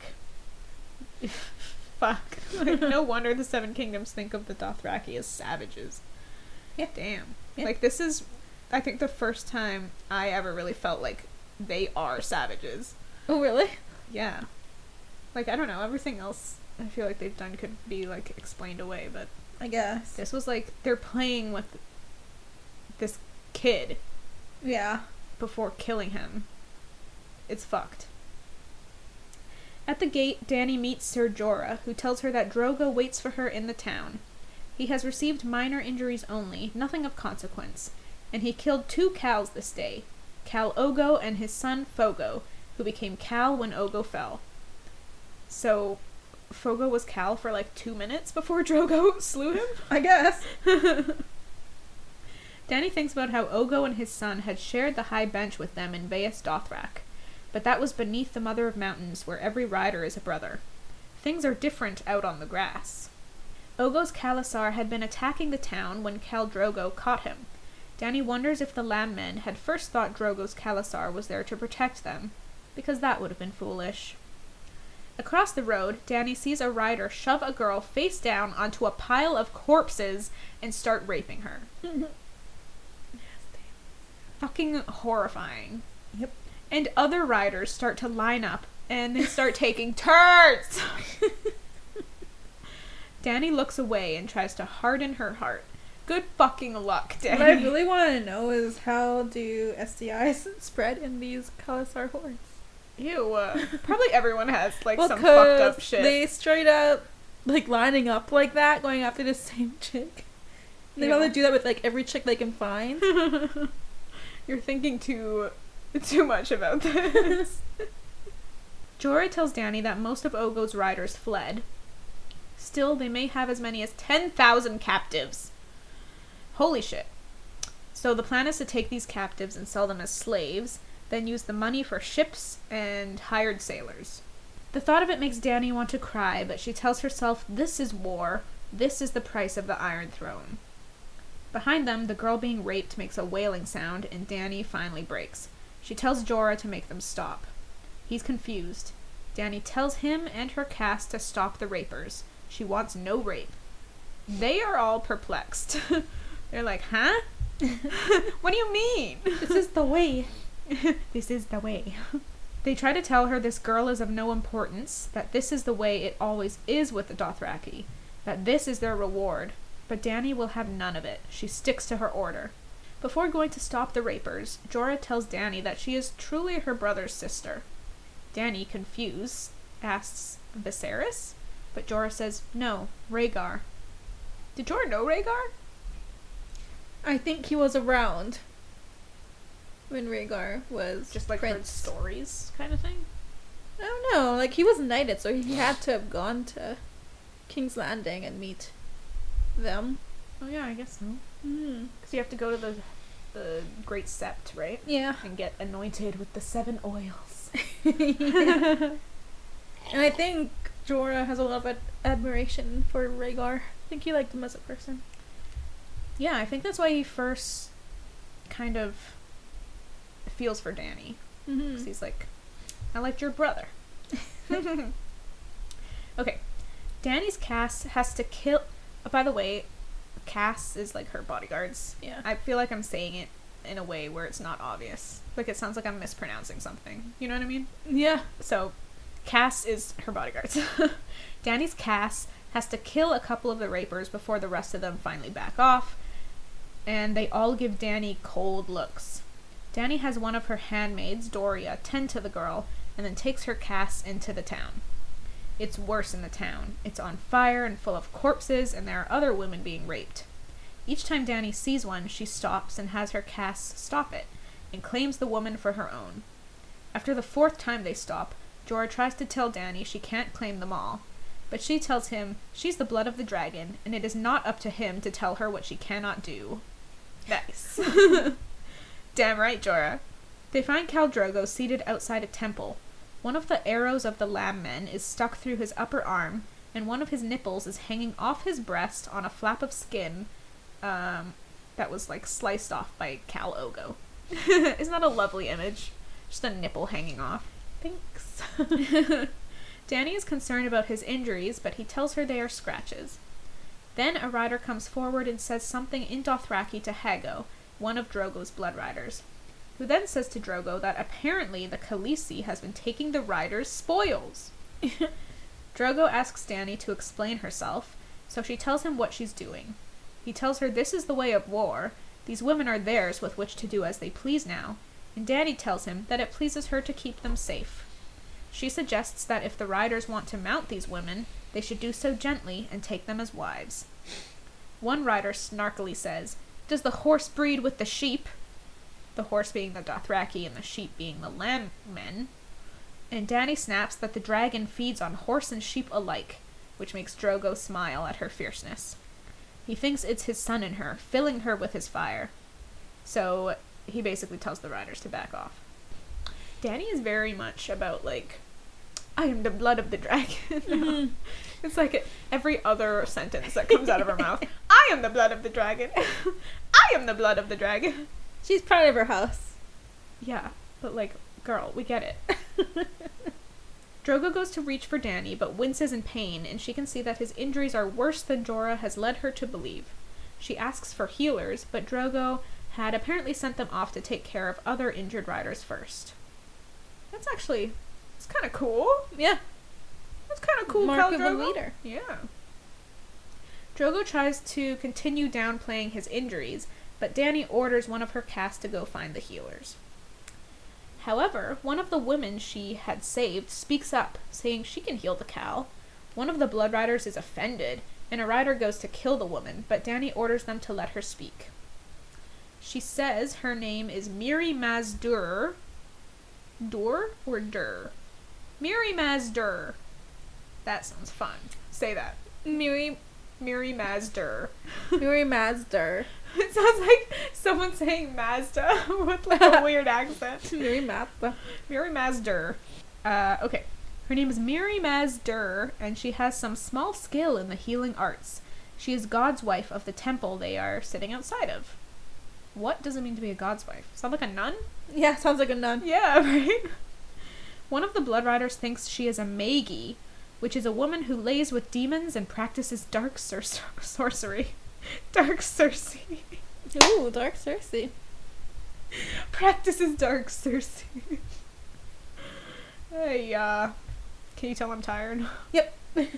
Fuck. Like, no wonder the Seven Kingdoms think of the Dothraki as savages. Yeah. Damn. Yeah. Like, this is, I think, the first time I ever really felt like they are savages. Oh, really? Yeah. Like, I don't know, everything else I feel like they've done could be, like, explained away, but I guess. this was like, they're playing with this kid Yeah. before killing him. It's fucked. At the gate, Dany meets Ser Jorah, who tells her that Drogo waits for her in the town. He has received minor injuries only, nothing of consequence, and he killed two Khals this day, Khal Ogo and his son Fogo, who became Khal when Ogo fell. So, Fogo was Khal for like two minutes before Drogo slew him? I guess. Dany thinks about how Ogo and his son had shared the high bench with them in Vaes Dothrak, but that was beneath the Mother of Mountains, where every rider is a brother. Things are different out on the grass. Ogo's Khalasar had been attacking the town when Khal Drogo caught him. Dany wonders if the Lamb Men had first thought Drogo's Khalasar was there to protect them, because that would have been foolish. Across the road, Dany sees a rider shove a girl face down onto a pile of corpses and start raping her. Fucking horrifying. Yep. And other riders start to line up, and they start taking turns! Dany looks away and tries to harden her heart. Good fucking luck, Dany. What I really want to know is how do S T Is spread in these Khalasar hordes? Ew. Uh, probably everyone has, like, Well, some fucked 'cause up shit. they straight up, like, lining up like that, going after the same chick. They Yeah. probably do that with, like, every chick they can find. You're thinking too too much about this. Jorah tells Dany that most of Ogo's riders fled. Still, they may have as many as ten thousand captives. Holy shit. So the plan is to take these captives and sell them as slaves, then use the money for ships and hired sailors. The thought of it makes Dany want to cry, but she tells herself this is war. This is the price of the Iron Throne. Behind them, the girl being raped makes a wailing sound, and Dany finally breaks. She tells Jorah to make them stop. He's confused. Dany tells him and her cast to stop the rapers. She wants no rape. They are all perplexed. They're like, huh? What do you mean? This is the way. This is the way. They try to tell her this girl is of no importance, that this is the way it always is with the Dothraki, that this is their reward. But Dany will have none of it. She sticks to her order. Before going to stop the rapers, Jorah tells Dany that she is truly her brother's sister. Dany, confused, asks Viserys, but Jorah says, no, Rhaegar. Did Jorah know Rhaegar? I think he was around when Rhaegar was Just like heard prince. stories kind of thing? I don't know. Like, he was knighted, so he had to have gone to King's Landing and meet them. Oh yeah, I guess so. Mm. Because you have to go to the the Great Sept, right? Yeah. And get anointed with the seven oils. Yeah. And I think Jorah has a lot of ad- admiration for Rhaegar. I think he liked him as a person. Yeah, I think that's why he first kind of feels for Dany. Mm-hmm. Because he's like, I liked your brother. Okay. Dany's Cass has to kill... Oh, by the way, Cass is like her bodyguards. Yeah. I feel like I'm saying it in a way where it's not obvious. Like, it sounds like I'm mispronouncing something. You know what I mean? Yeah. So, Cass is her bodyguards. Dany's Cass has to kill a couple of the rapers before the rest of them finally back off, and they all give Dany cold looks. Dany has one of her handmaids, Doria, tend to the girl, and then takes her Cass into the town. It's worse in the town. It's on fire and full of corpses, and there are other women being raped. Each time Dany sees one, she stops and has her Cass stop it, and claims the woman for her own. After the fourth time they stop, Jorah tries to tell Dany she can't claim them all, but she tells him she's the blood of the dragon, and it is not up to him to tell her what she cannot do. Nice. Damn right, Jorah. They find Khal Drogo seated outside a temple. One of the arrows of the Lamb Men is stuck through his upper arm, and one of his nipples is hanging off his breast on a flap of skin um, that was, like, sliced off by Khal Ogo. Isn't that a lovely image? Just a nipple hanging off. Thanks. Dany is concerned about his injuries, but he tells her they are scratches. Then a rider comes forward and says something in Dothraki to Hago, one of Drogo's blood riders, who then says to Drogo that apparently the Khaleesi has been taking the riders' spoils. Drogo asks Dany to explain herself, so she tells him what she's doing. He tells her this is the way of war, these women are theirs with which to do as they please now, and Dany tells him that it pleases her to keep them safe. She suggests that if the riders want to mount these women, they should do so gently and take them as wives. One rider snarkily says, "Does the horse breed with the sheep?" The horse being the Dothraki and the sheep being the Lamb Men. And Dany snaps that the dragon feeds on horse and sheep alike, which makes Drogo smile at her fierceness. He thinks it's his son in her, filling her with his fire. So he basically tells the riders to back off. Dany is very much about, like, I am the blood of the dragon. Mm-hmm. It's like every other sentence that comes out of her mouth. I am the blood of the dragon. I am the blood of the dragon. She's proud of her house. Yeah, but, like, girl, we get it. Drogo goes to reach for Dany, but winces in pain, and she can see that his injuries are worse than Jorah has led her to believe. She asks for healers, but Drogo had apparently sent them off to take care of other injured riders first. That's actually, it's kind of cool. Yeah. That's kind of cool, Mark Khal of a Drogo. leader. Yeah. Drogo tries to continue downplaying his injuries, but Dany orders one of her cast to go find the healers. However, one of the women she had saved speaks up, saying she can heal the Khal. One of the blood riders is offended, and a rider goes to kill the woman, but Dany orders them to let her speak. She says her name is Mirri Maz Duur. Dur or Dur? Mirri Maz Duur. That sounds fun. Say that. Mirri, Mirri Maz Duur. Mirri Mazdur. It sounds like someone saying Mazda with like a weird accent. Mirri Mazda. Mirri Maz Duur. Uh, okay. Her name is Mirri Maz Duur, and she has some small skill in the healing arts. She is God's wife of the temple they are sitting outside of. What does it mean to be a God's wife? Sound like a nun? Yeah, sounds like a nun. Yeah, right? One of the Blood Riders thinks she is a Magi, which is a woman who lays with demons and practices dark sor- sorcery. Dark Cersei. Ooh, Dark Cersei. Practices dark Cersei. Hey, uh, can you tell I'm tired? Yep.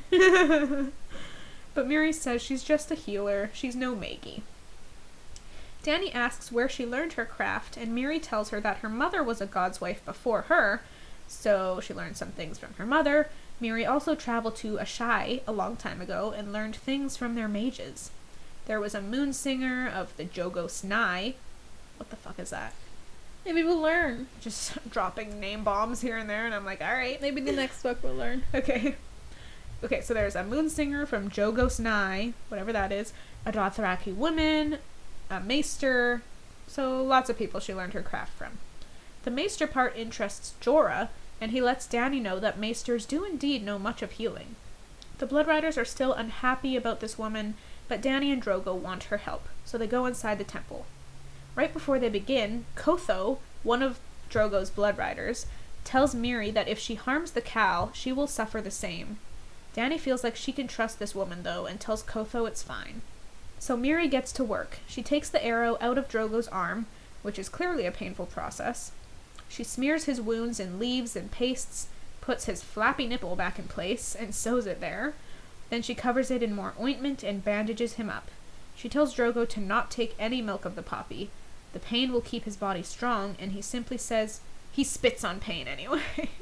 But Miri says she's just a healer. She's no Magi. Dany asks where she learned her craft, and Miri tells her that her mother was a god's wife before her, so she learned some things from her mother. Miri also traveled to Ashai a long time ago and learned things from their mages. There was a moon singer of the Jogos Nai. What the fuck is that? Maybe we'll learn. Just dropping name bombs here and there, and I'm like, alright. Maybe the next book we'll learn. Okay. Okay, so there's a moon singer from Jogos Nai, whatever that is, a Dothraki woman, a maester, so lots of people she learned her craft from. The maester part interests Jorah, and he lets Dany know that maesters do indeed know much of healing. The Blood Riders are still unhappy about this woman, but Dany and Drogo want her help, so they go inside the temple. Right before they begin, Kotho, one of Drogo's Blood Riders, tells Miri that if she harms the Khal, she will suffer the same. Dany feels like she can trust this woman, though, and tells Kotho it's fine. So Miri gets to work. She takes the arrow out of Drogo's arm, which is clearly a painful process. She smears his wounds in leaves and pastes, puts his flappy nipple back in place, and sews it there. Then she covers it in more ointment and bandages him up. She tells Drogo to not take any milk of the poppy. The pain will keep his body strong, and he simply says he spits on pain anyway.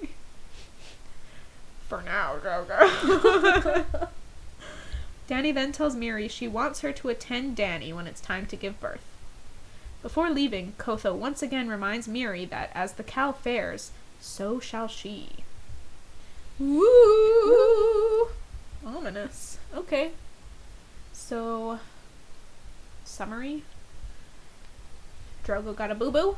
For now, Drogo. Dany then tells Miri she wants her to attend Dany when it's time to give birth. Before leaving, Kotho once again reminds Miri that as the Khal fares, so shall she. Woo! Ominous. Okay. So, summary. Drogo got a boo-boo.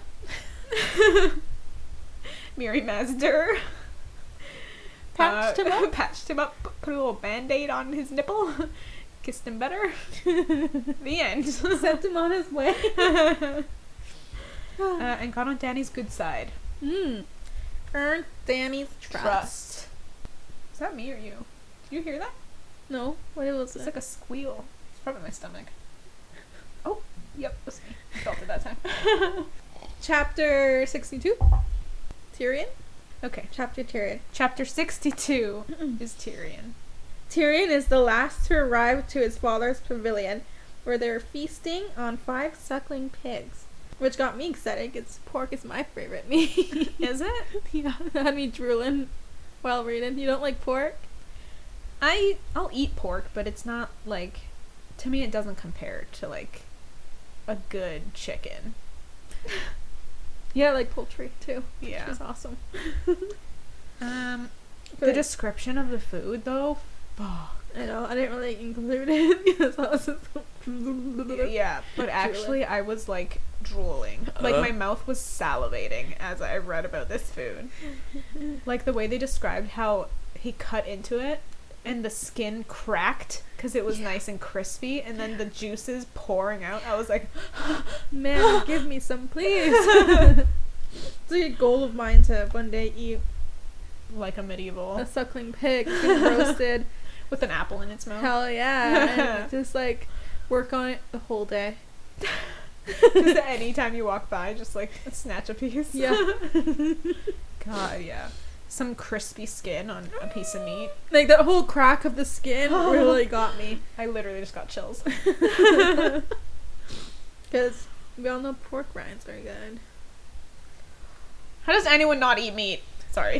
Miri Mazdur Patched uh, him up. Patched him up. Put a little band-aid on his nipple. Kissed him better. The end. Sent him on his way. uh, and got on Dany's good side. Hmm. Earned Dany's trust. Trust. Is that me or you? Did you hear that? No. What was It's it? like a squeal. It's probably my stomach. Oh, yep, it was me. I felt it that time. Chapter sixty-two. Tyrion. Okay. Chapter Tyrion. Chapter sixty-two is Tyrion. Tyrion is the last to arrive to his father's pavilion, where they're feasting on five suckling pigs. Which got me excited, because pork is my favorite meat. Is it? Yeah, that had me drooling while reading. You don't like pork? I, I'll eat pork, but it's not, like, to me it doesn't compare to, like, a good chicken. Yeah, I like poultry, too. Yeah. Which is awesome. Um, But the description of the food, though, fuck. I know, I didn't really include it, because I was just... Yeah, but actually I was, like, drooling. Like, my mouth was salivating as I read about this food. Like, the way they described how he cut into it, and the skin cracked, because it was Yeah. nice and crispy, and then the juices pouring out. I was like, Man, give me some, please. It's like a goal of mine to one day eat like a medieval. a suckling pig being roasted. With an apple in its mouth. Hell yeah. And just like work on it the whole day. Just anytime you walk by, just like snatch a piece. Yeah. God, yeah. Some crispy skin on a piece of meat. Like that whole crack of the skin really got me. I literally just got chills. Because we all know pork rinds are good. How does anyone not eat meat? Sorry.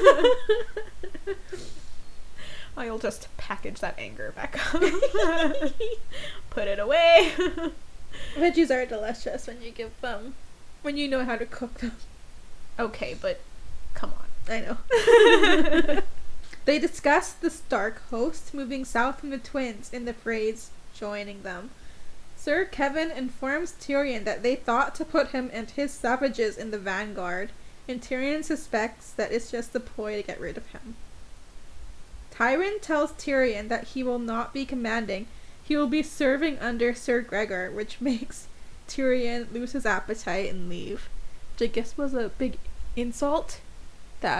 I'll just package that anger back up. Put it away. Veggies are delicious when you give them, when you know how to cook them. Okay, but come on. I know. They discuss the Stark host moving south from the twins in the phrase joining them. Sir Kevin informs Tyrion that they thought to put him and his savages in the vanguard, and Tyrion suspects that it's just a ploy to get rid of him. Tywin tells Tyrion that he will not be commanding, he will be serving under Sir Gregor, which makes Tyrion lose his appetite and leave. Which I guess was a big insult that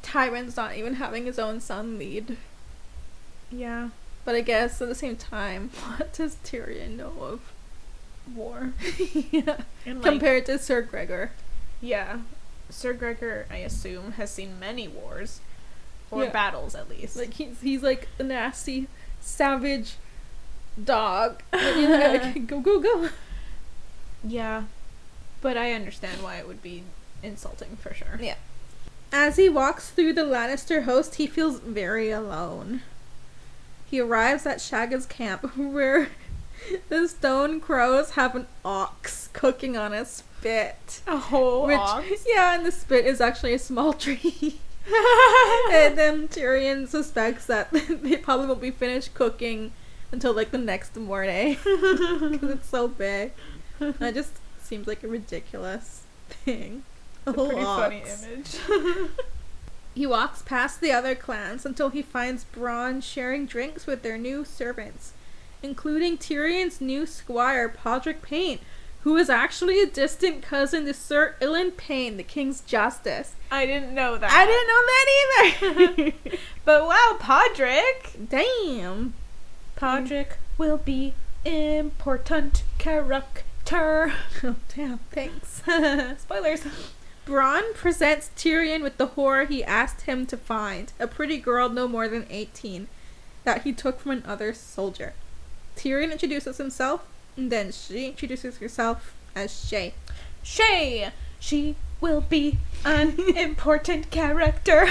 Tywin's not even having his own son lead. Yeah. But I guess at the same time, what does Tyrion know of war? Yeah. And, like, compared to Sir Gregor. Yeah. Sir Gregor, I assume, has seen many wars. Or Yeah. battles, at least. Like, he's, he's like a nasty, savage dog. And you're like, go, go, go. Yeah. But I understand why it would be insulting, for sure. Yeah. As he walks through the Lannister host, he feels very alone. He arrives at Shagga's camp, where the stone crows have an ox cooking on a spit. A whole Which, ox? yeah, and the spit is actually a small tree. And then Tyrion suspects that they probably won't be finished cooking until like the next morning. Because it's so big. And it just seems like a ridiculous thing. A It's a whole pretty funny ox. image. He walks past the other clans until he finds Bronn sharing drinks with their new servants, including Tyrion's new squire, Podrick Payne, who is actually a distant cousin to Sir Ilan Payne, the King's Justice. I didn't know that. I didn't know that either! But wow, Podrick! Damn. Podrick will be important character. Oh, damn. Thanks. Spoilers. Bronn presents Tyrion with the whore he asked him to find, a pretty girl no more than eighteen, that he took from another soldier. Tyrion introduces himself, and then she introduces herself as Shay. Shay! She will be an important character.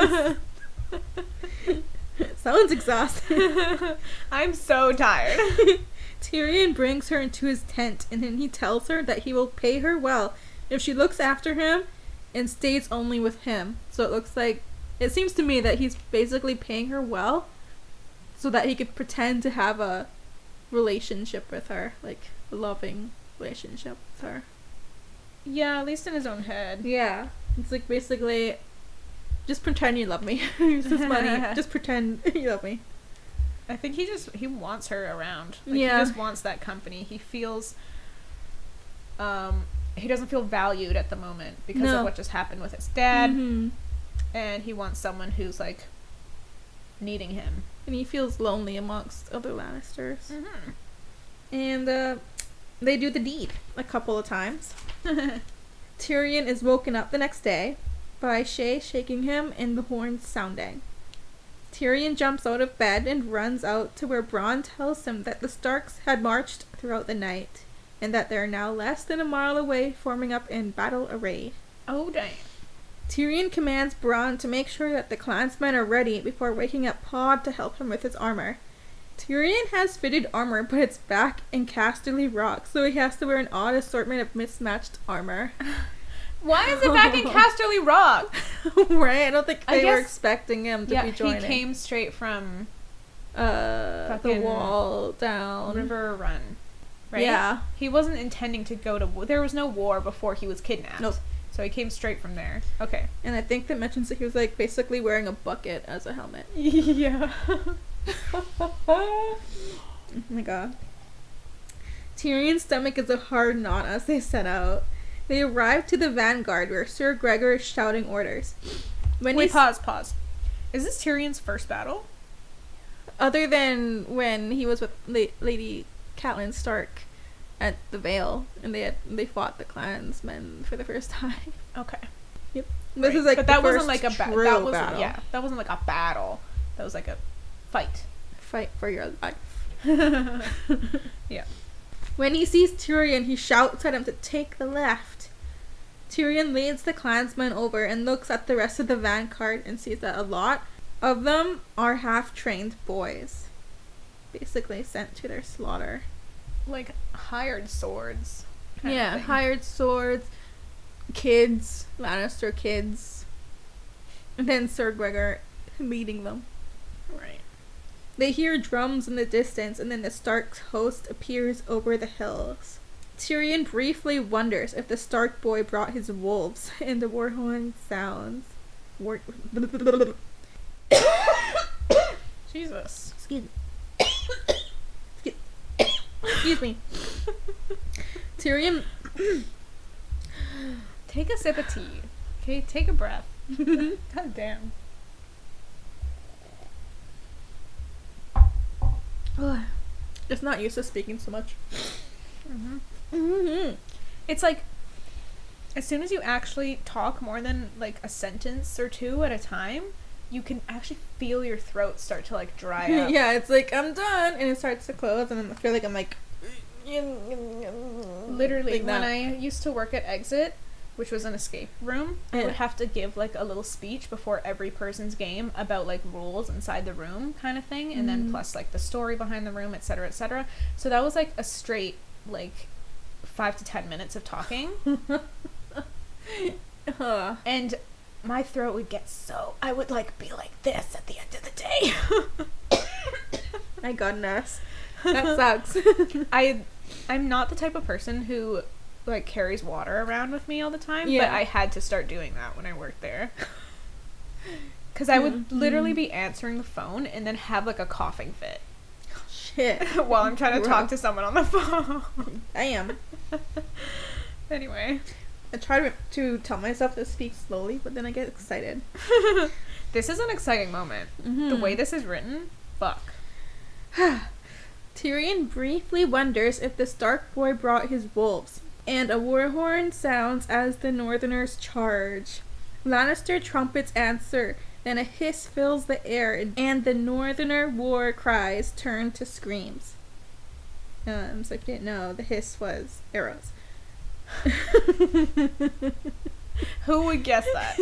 Sounds exhausted. I'm so tired. Tyrion brings her into his tent, and then he tells her that he will pay her well if she looks after him and stays only with him. So it looks like, it seems to me that he's basically paying her well so that he could pretend to have a relationship with her, like a loving relationship with her. Yeah, at least in his own head. Yeah. It's like basically, just pretend you love me. Here's this money. Just pretend you love me. I think he just, he wants her around. Like, Yeah. He just wants that company. He feels, um, he doesn't feel valued at the moment because No. of what just happened with his dad. Mhm. And he wants someone who's, like, needing him. And he feels lonely amongst other Lannisters. Mm-hmm. And uh, they do the deed a couple of times. Tyrion is woken up the next day by Shay shaking him and the horns sounding. Tyrion jumps out of bed and runs out to where Bronn tells him that the Starks had marched throughout the night, and that they are now less than a mile away, forming up in battle array. Oh, dang. Tyrion commands Bronn to make sure that the clansmen are ready before waking up Pod to help him with his armor. Tyrion has fitted armor, but it's back in Casterly Rock, so he has to wear an odd assortment of mismatched armor. Why is it back in Casterly Rock? Right? I don't think I they were guess- expecting him to Yeah, be joining. he came straight from uh, the fucking wall down. River Run, right? Yeah. He wasn't intending to go to war. There was no war before he was kidnapped. Nope. So he came straight from there. Okay. And I think that mentions that he was like basically wearing a bucket as a helmet. Yeah. Oh my god. Tyrion's stomach is a hard knot as they set out. They arrive to the vanguard where Sir Gregor is shouting orders. When Wait, he's- pause, pause. Is this Tyrion's first battle? Other than when he was with La- Lady Catelyn Stark at the Vale, and they had they fought the clansmen for the first time. Okay. This Right. is like but the that wasn't first like a ba- true that wasn't battle. yeah that wasn't like a battle. That was like a fight. Fight for your life. Yeah. When he sees Tyrion, he shouts at him to take the left. Tyrion leads the clansmen over and looks at the rest of the vanguard and sees that a lot of them are half-trained boys, basically sent to their slaughter. Like hired swords. kind of Yeah, thing. hired swords, kids, Lannister kids, and then Sir Gregor leading them. Right. They hear drums in the distance, and then the Stark host appears over the hills. Tyrion briefly wonders if the Stark boy brought his wolves, and the war horn sounds. War- Jesus. Excuse me. Excuse- Excuse me. Tyrion. Take a sip of tea. Okay, take a breath. God damn. Just not used to speaking so much. Mm-hmm. Mm-hmm. It's like, as soon as you actually talk more than like a sentence or two at a time, you can actually feel your throat start to like dry up. Yeah, it's like, I'm done, and it starts to close, and I feel like I'm like... Literally, like when that. I used to work at Exit, which was an escape room, I Yeah. would have to give like a little speech before every person's game about like rules inside the room kind of thing, and then Mhm. plus like the story behind the room, et cetera, et cetera. So that was like a straight like five to ten minutes of talking, uh, and my throat would get so, I would like be like this at the end of the day. my goodness. That sucks. I I'm not the type of person who like carries water around with me all the time, Yeah. but I had to start doing that when I worked there. Cuz I would Mhm. literally be answering the phone and then have like a coughing fit Shit. while I'm trying to Bro. talk to someone on the phone. Damn. Anyway, I try to, to tell myself to speak slowly, but then I get excited. this is an exciting moment. Mm-hmm. The way this is written, fuck. Tyrion briefly wonders if the Stark boy brought his wolves, and a war horn sounds as the Northerners charge. Lannister trumpets answer, then a hiss fills the air, and the Northerner war cries turn to screams. Um, so if you didn't know, the hiss was arrows. Who would guess that?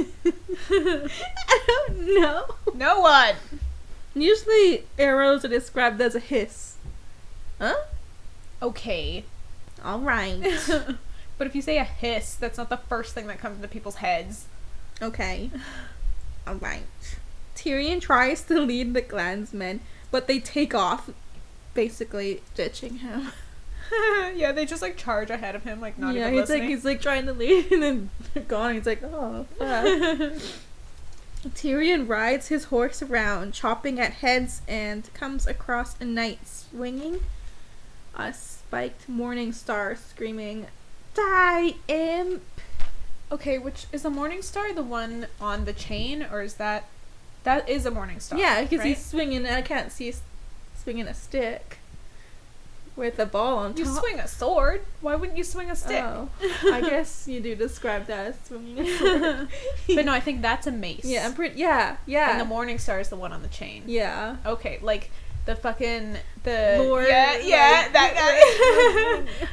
I don't know. No one. Usually arrows are described as a hiss. Huh? Okay. Alright. But if you say a hiss, that's not the first thing that comes into people's heads. Okay. Alright. Tyrion tries to lead the clansmen, but they take off, basically ditching him. Yeah, they just like charge ahead of him, like not yeah, even he's listening. like he's like trying to lead and then they're gone. He's like, oh fuck. Tyrion rides his horse around, chopping at heads, and comes across a knight swinging a spiked morning star, screaming, "Die, imp!" Okay, which is the Morning Star the one on the chain, or is that that is a Morning Star? Yeah, because right? he's swinging. I can't see s- swinging a stick with a ball on top. You swing a sword. Why wouldn't you swing a stick? Oh, I guess you do describe that as swinging a sword. But no, I think that's a mace. Yeah, I'm pretty. Yeah, yeah, And the Morning Star is the one on the chain. yeah. Okay, like the fucking the Lord, yeah yeah like- that guy.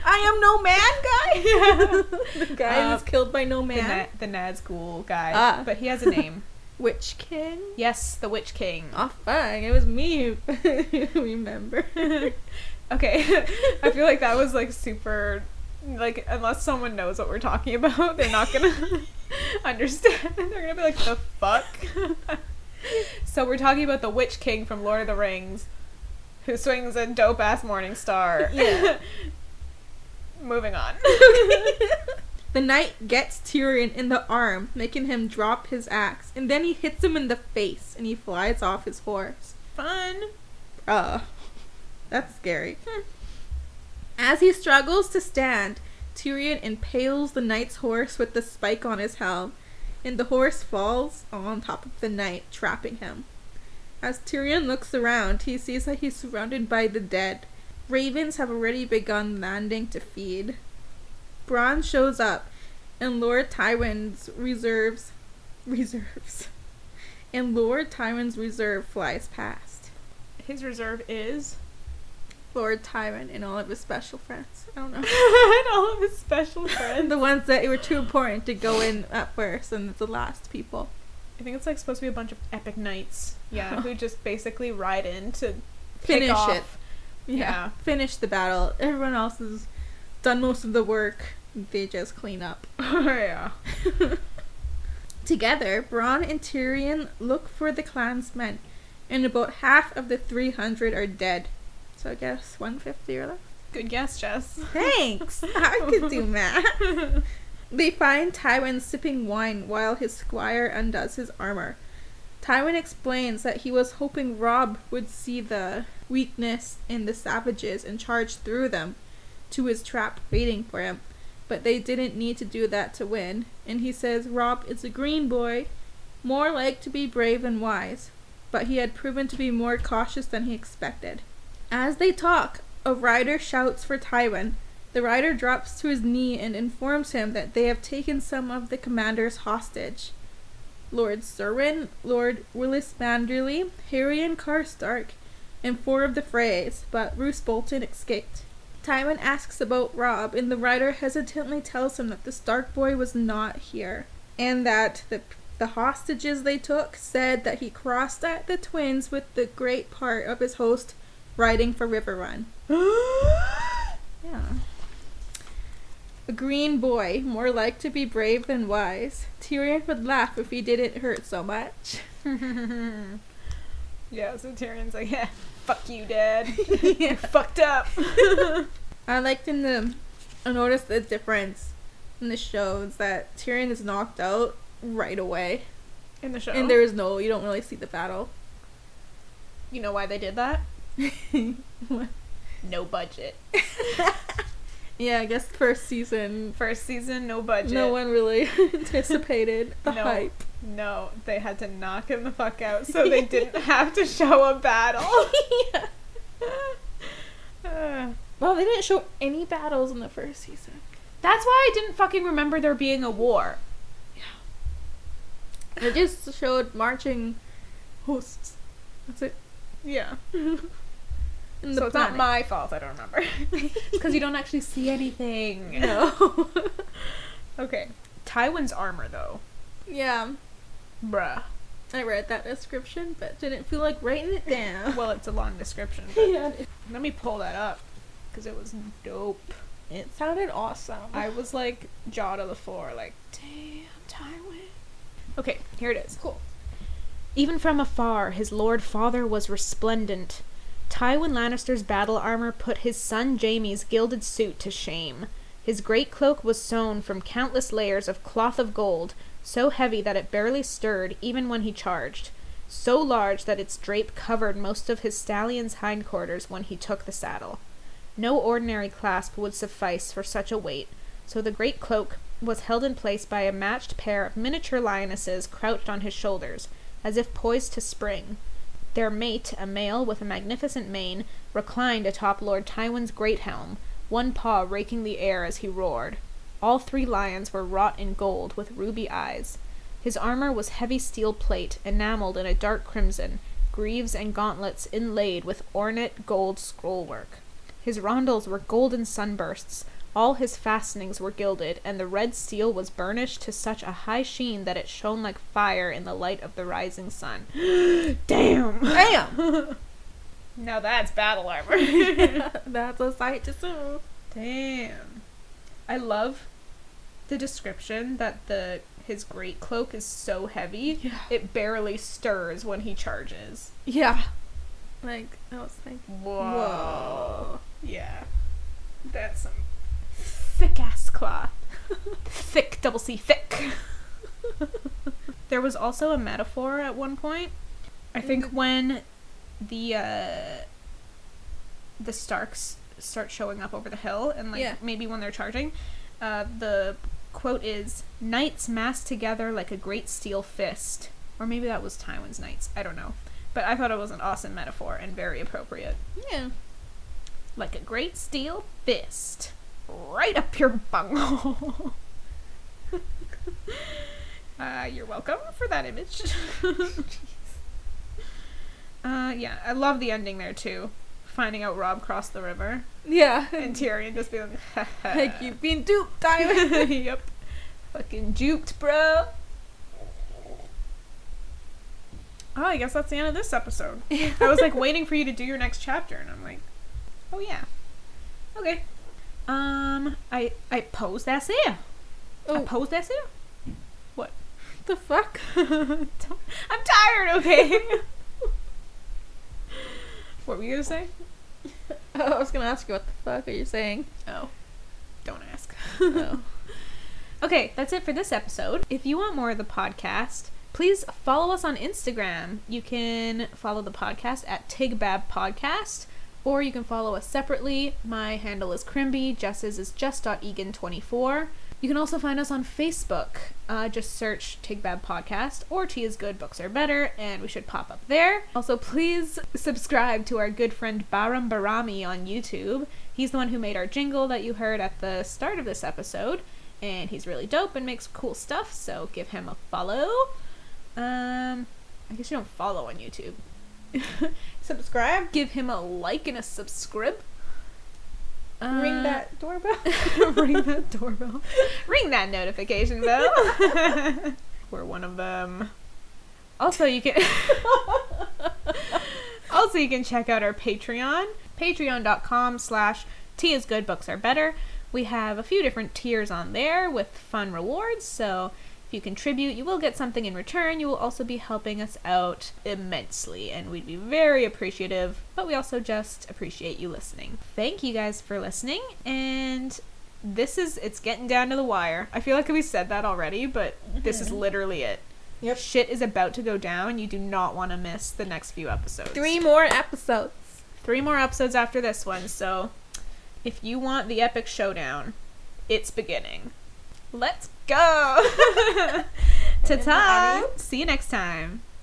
I am no man, guy. the guy Um, who's killed by no The, man. Na- the Nazgul guy, Ah. but he has a name. Witch King. Yes, the Witch King. Oh fuck! It was me who remember. Okay, I feel like that was like super, like unless someone knows what we're talking about, they're not gonna understand. They're gonna be like, the fuck? So we're talking about the Witch King from Lord of the Rings, who swings a dope ass Morning Star. Yeah. Moving on. The knight gets Tyrion in the arm, making him drop his axe, and then he hits him in the face, and he flies off his horse. Fun. Uh, that's scary. As he struggles to stand, Tyrion impales the knight's horse with the spike on his helm, and the horse falls on top of the knight, trapping him. As Tyrion looks around, he sees that he's surrounded by the dead. Ravens have already begun landing to feed. Bronn shows up, and Lord Tywin's reserves, reserves, and Lord Tywin's reserve flies past. His reserve is Lord Tywin and all of his special friends. I don't know. and all of his special friends. The ones that were too important to go in at first, and the last people. I think it's like supposed to be a bunch of epic knights. Yeah, who just basically ride in to Finish kick off. it. Yeah. Yeah. Finish the battle. Everyone else has done most of the work. They just clean up. Yeah. Together, Bronn and Tyrion look for the clansmen, and about half of the three hundred are dead. So I guess one hundred fifty are left. Good guess, Jess. Thanks! I could do math. They find Tywin sipping wine while his squire undoes his armor. Tywin explains that he was hoping Robb would see the weakness in the savages and charge through them to his trap waiting for him, but they didn't need to do that to win. And he says Robb is a green boy more like to be brave than wise, but he had proven to be more cautious than he expected. As they talk, a rider shouts for Tywin. The rider drops to his knee and informs him that they have taken some of the commanders hostage. Lord Cerwyn, Lord Willis Manderly, Harry and Karstark, and four of the Freys, but Roose Bolton escaped. Tywin asks about Robb, and the rider hesitantly tells him that the Stark boy was not here, and that the the hostages they took said that he crossed at the Twins with the great part of his host riding for Riverrun. Yeah. A green boy, more like to be brave than wise. Tyrion would laugh if he didn't hurt so much. Yeah, so Tyrion's like, yeah, fuck you, Dad. Yeah. You're fucked up. I liked in the, I noticed the difference in the shows that Tyrion is knocked out right away. In the show? And there is no, you don't really see the battle. You know why they did that? What? No budget. Yeah, I guess first season, First season, no budget. no one really anticipated the No. hype. No, they had to knock him the fuck out so they didn't have to show a battle. Yeah. Uh, Well, they didn't show any battles in the first season. that's why I didn't fucking remember there being a war. They just showed marching hosts. That's it. Yeah. And So the it's not planet. my fault I don't remember. Because you don't actually see anything. No. Okay. Tywin's armor, though. Yeah. Bruh. I read that description, but didn't feel like writing it down. Well, it's a long description. But Yeah. let me pull that up. Because it was dope. It sounded awesome. I was like, jaw to the floor, like, damn, Tywin. Okay, here it is. Cool. Even from afar, his lord father was resplendent. Tywin Lannister's battle armor put his son Jaime's gilded suit to shame. His great cloak was sewn from countless layers of cloth of gold, so heavy that it barely stirred even when he charged, so large that its drape covered most of his stallion's hindquarters when he took the saddle. No ordinary clasp would suffice for such a weight, so the great cloak was held in place by a matched pair of miniature lionesses crouched on his shoulders, as if poised to spring. Their mate, a male with a magnificent mane, reclined atop Lord Tywin's great helm, one paw raking the air as he roared. All three lions were wrought in gold with ruby eyes. His armor was heavy steel plate, enameled in a dark crimson, greaves and gauntlets inlaid with ornate gold scrollwork. His rondels were golden sunbursts, all his fastenings were gilded, and the red steel was burnished to such a high sheen that it shone like fire in the light of the rising sun. Damn! Damn! Now that's battle armor. That's a sight to see. Damn. I love the description that the his great cloak is so heavy, Yeah. it barely stirs when he charges. Yeah. Like, I was like, Whoa. whoa. Yeah. That's some thick ass cloth. Thick, double C, thick. There was also a metaphor at one point. I think when the uh, the Starks start showing up over the hill, and like Yeah. maybe when they're charging, uh, the quote is, "Knights massed together like a great steel fist," or maybe that was Tywin's knights. I don't know, but I thought it was an awesome metaphor and very appropriate. Yeah. Like a great steel fist, right up your bunghole. uh, you're welcome for that image. uh, yeah, I love the ending there too. Finding out Robb crossed the river, Yeah. and Tyrion just being like, Like, you've been duped, Tywin. Yep. Fucking juked, bro. Oh, I guess that's the end of this episode. I was like waiting for you to do your next chapter, and I'm like, oh yeah. Okay. Um, I I posed that's here. I Oh, posed that's here. What? the fuck? I'm tired. Okay. What were you gonna say? I was gonna ask you what the fuck are you saying? Oh, don't ask. No. Okay, that's it for this episode. If you want more of the podcast, please follow us on Instagram. You can follow the podcast at Tigbab Podcast, or you can follow us separately. My handle is Crimby, Jess's is just.egan twenty-four. You can also find us on Facebook. Uh, just search Take Bad Podcast or Tea is Good, Books Are Better, and we should pop up there. Also, please subscribe to our good friend Baram Barami on YouTube. He's the one who made our jingle that you heard at the start of this episode, and he's really dope and makes cool stuff, so give him a follow. Um, I guess you don't follow on YouTube. Subscribe. Give him a like and a subscribe. Uh, Ring that doorbell. ring that doorbell. Ring that notification bell. We're one of them. Also, you can also you can check out our Patreon. Patreon.com slash Tea is Good, Books Are Better. We have a few different tiers on there with fun rewards, so if you contribute, you will get something in return. You will also be helping us out immensely, and we'd be very appreciative, but we also just appreciate you listening. Thank you guys for listening, and this is, it's getting down to the wire. I feel like we said that already, but mm-hmm. This is literally it. Yep. Shit is about to go down. You do not want to miss the next few episodes. Three more episodes. Three more episodes after this one, so if you want the epic showdown, it's beginning. Let's go! Ta-ta! See you next time.